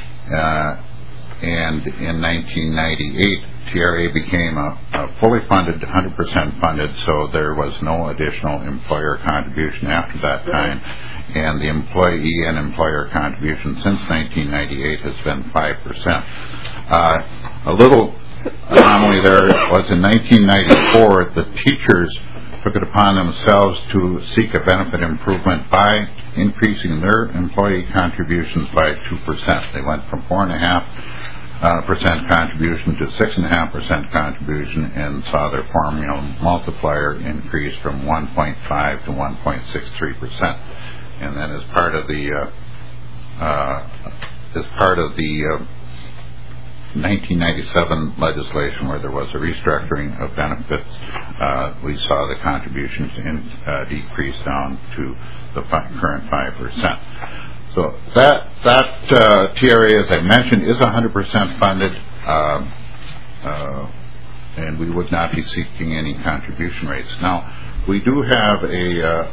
And in 1998, TRA became a fully funded, 100% funded, so there was no additional employer contribution after that time. And the employee and employer contribution since 1998 has been 5%. A little anomaly there was in 1994, the teachers took it upon themselves to seek a benefit improvement by increasing their employee contributions by 2%. They went from 4.5% contribution to 6.5% contribution, and saw their formula multiplier increase from 1.5 to 1.63%. And then as part of the 1997 legislation, where there was a restructuring of benefits, we saw the contributions decrease down to the current 5%. So that TRA, as I mentioned, is 100% funded, and we would not be seeking any contribution rates. Now, we do have a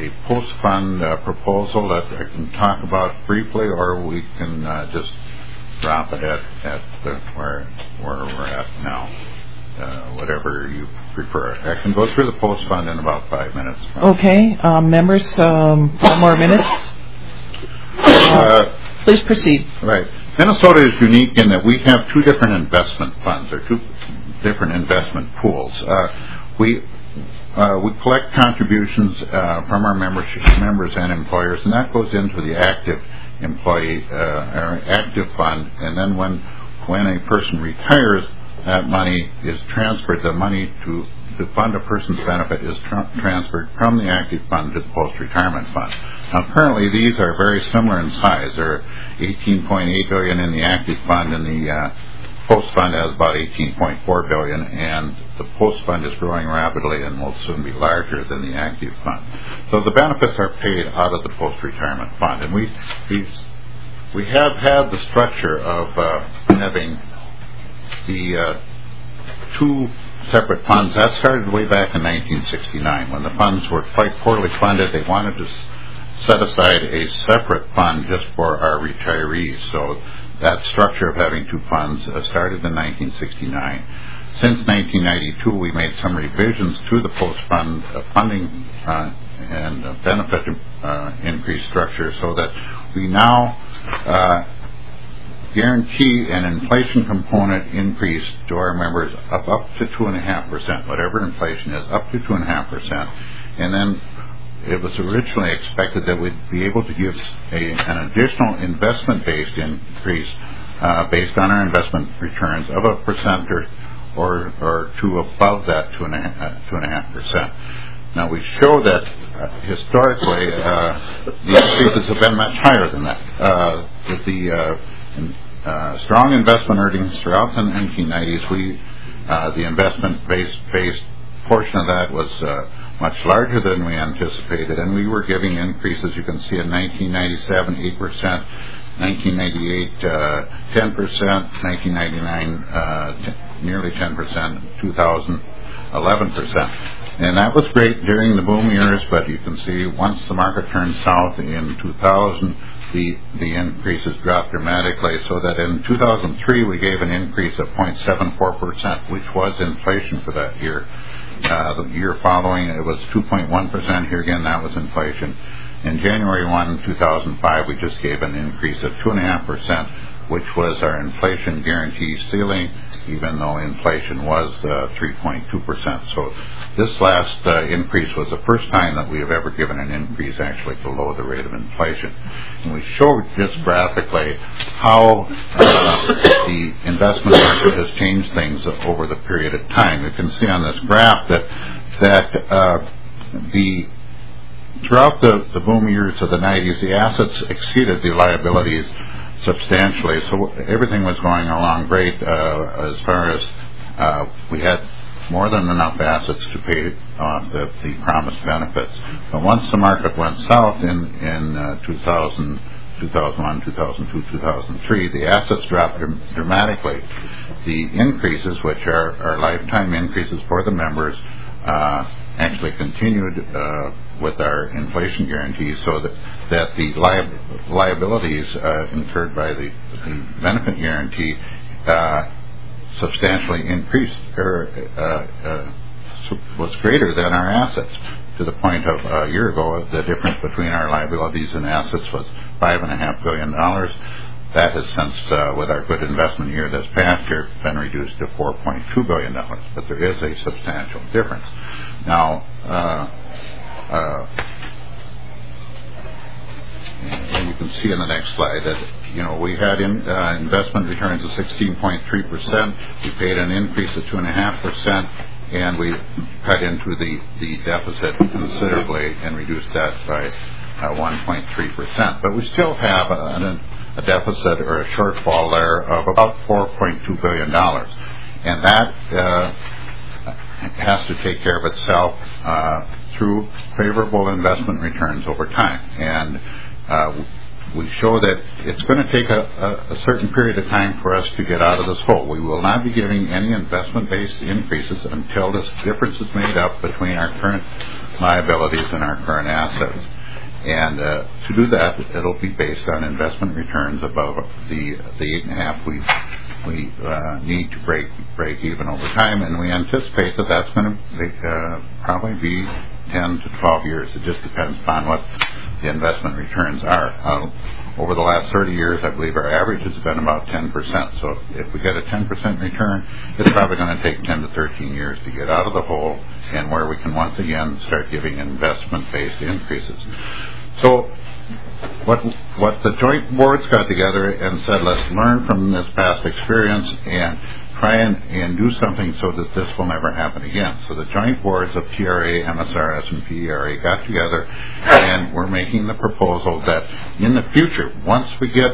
post-fund proposal that I can talk about briefly, or we can just drop it at where we're at now. Whatever you prefer. I can go through the post fund in about 5 minutes. Okay, members, 4 more minutes. Please proceed. Right. Minnesota is unique in that we have 2 different investment funds, or 2 different investment pools. We collect contributions from our members and employers, and that goes into the active employee or active fund. And then when a person retires, that money is transferred. The money to fund a person's benefit is transferred from the active fund to the post-retirement fund. Now, currently, these are very similar in size. They're $18.8 billion in the active fund, and the post fund has about $18.4 billion. And the post fund is growing rapidly and will soon be larger than the active fund. So the benefits are paid out of the post-retirement fund, and we have had the structure of having the 2 separate funds. That started way back in 1969 when the funds were quite poorly funded. They wanted to set aside a separate fund just for our retirees. So that structure of having 2 funds started in 1969. Since 1992, we made some revisions to the post-fund funding and benefit increase structure so that we now guarantee an inflation component increase to our members of up to 2.5%, whatever inflation is, up to 2.5%. And then it was originally expected that we'd be able to give an additional investment-based increase based on our investment returns of 1% or 2 above that 2.5%. Now we show that historically the increases have been much higher than that. With the strong investment earnings throughout the 1990s, the investment-based portion of that was much larger than we anticipated, and we were giving increases. You can see in 1997, 8%, 1998, 10%, 1999, nearly 10%, 2000, 11%. And that was great during the boom years, but you can see once the market turned south in 2000, the increases dropped dramatically, so that in 2003 we gave an increase of 0.74%, which was inflation for that year. The year following it was 2.1%. Here again, that was inflation. In January 1, 2005, we just gave an increase of 2.5%, which was our inflation guarantee ceiling, even though inflation was 3.2%. So this last increase was the first time that we have ever given an increase actually below the rate of inflation. And we show just graphically how the investment market has changed things over the period of time. You can see on this graph that throughout the boom years of the 90s, the assets exceeded the liabilities substantially. So everything was going along great as far as we had more than enough assets to pay off the promised benefits. But once the market went south in 2000, 2001, 2002, 2003, the assets dropped dramatically. The increases, which are lifetime increases for the members, actually continued with our inflation guarantees, so that the liabilities incurred by the benefit guarantee substantially increased, or was greater than our assets, to the point of a year ago the difference between our liabilities and assets was $5.5 billion. That has since, with our good investment year this past year, been reduced to $4.2 billion. But there is a substantial difference. Now, and you can see in the next slide that we had investment returns of 16.3%. We paid an increase of 2.5%, and we cut into the deficit considerably and reduced that by 1.3%. But we still have a deficit or a shortfall there of about $4.2 billion, and that has to take care of itself through favorable investment returns over time. And we show that it's going to take a certain period of time for us to get out of this hole. We will not be giving any investment-based increases until this difference is made up between our current liabilities and our current assets. And to do that, it'll be based on investment returns above the 8.5 we need to break even over time, and we anticipate that that's going to probably be 10 to 12 years. It just depends upon what the investment returns are. Over the last 30 years, I believe our average has been about 10%. So if we get a 10% return, it's probably going to take 10 to 13 years to get out of the hole, and where we can once again start giving investment-based increases. So what the joint boards got together and said, let's learn from this past experience and try and do something so that this will never happen again. So the joint boards of TRA, MSR, S&P, ERA got together, and we're making the proposal that in the future, once we get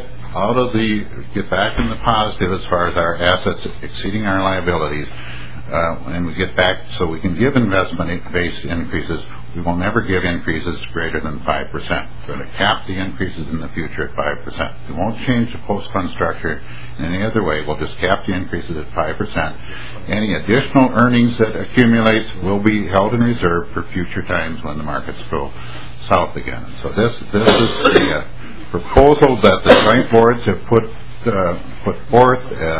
back in the positive as far as our assets exceeding our liabilities, and we get back so we can give investment-based increases, we will never give increases greater than 5%. We're going to cap the increases in the future at 5%. We won't change the post-fund structure in any other way. We'll just cap the increases at 5%. Any additional earnings that accumulates will be held in reserve for future times when the markets go south again. So this is the proposal that the joint boards have put forth.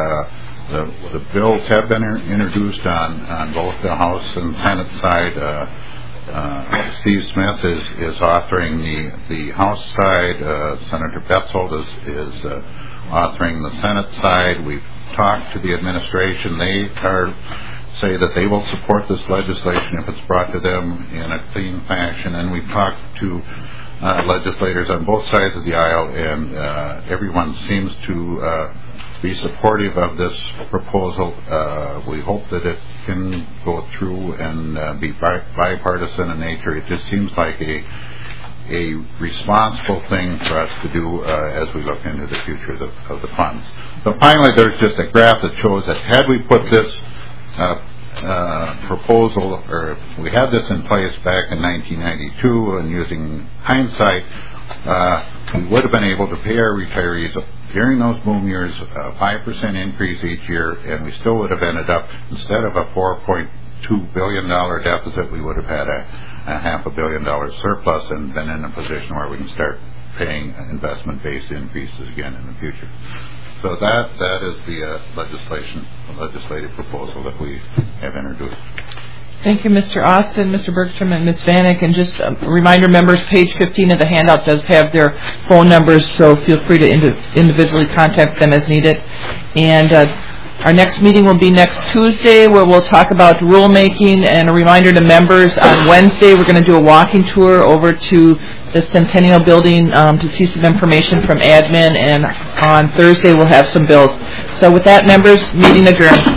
The bills have been introduced on both the House and Senate side. Steve Smith is authoring the House side. Senator Betzold is authoring the Senate side. We've talked to the administration. They say that they will support this legislation if it's brought to them in a clean fashion. And we've talked to legislators on both sides of the aisle, and everyone seems to be supportive of this proposal. We hope that it can go through and be bipartisan in nature. It just seems like a responsible thing for us to do as we look into the future of the funds. So finally, there's just a graph that shows that had we put this proposal, or if we had this in place back in 1992, and using hindsight, we would have been able to pay our retirees during those boom years a 5% increase each year, and we still would have ended up, instead of a $4.2 billion deficit, we would have had a $500 million surplus and been in a position where we can start paying investment-based increases again in the future. So that is the legislative proposal that we have introduced. Thank you, Mr. Austin, Mr. Bergstrom, and Ms. Vanek. And just a reminder, members, page 15 of the handout does have their phone numbers, so feel free to individually contact them as needed. And our next meeting will be next Tuesday, where we'll talk about rulemaking. And a reminder to members, on Wednesday we're going to do a walking tour over to the Centennial Building to see some information from admin, and on Thursday we'll have some bills. So with that, members, meeting adjourned.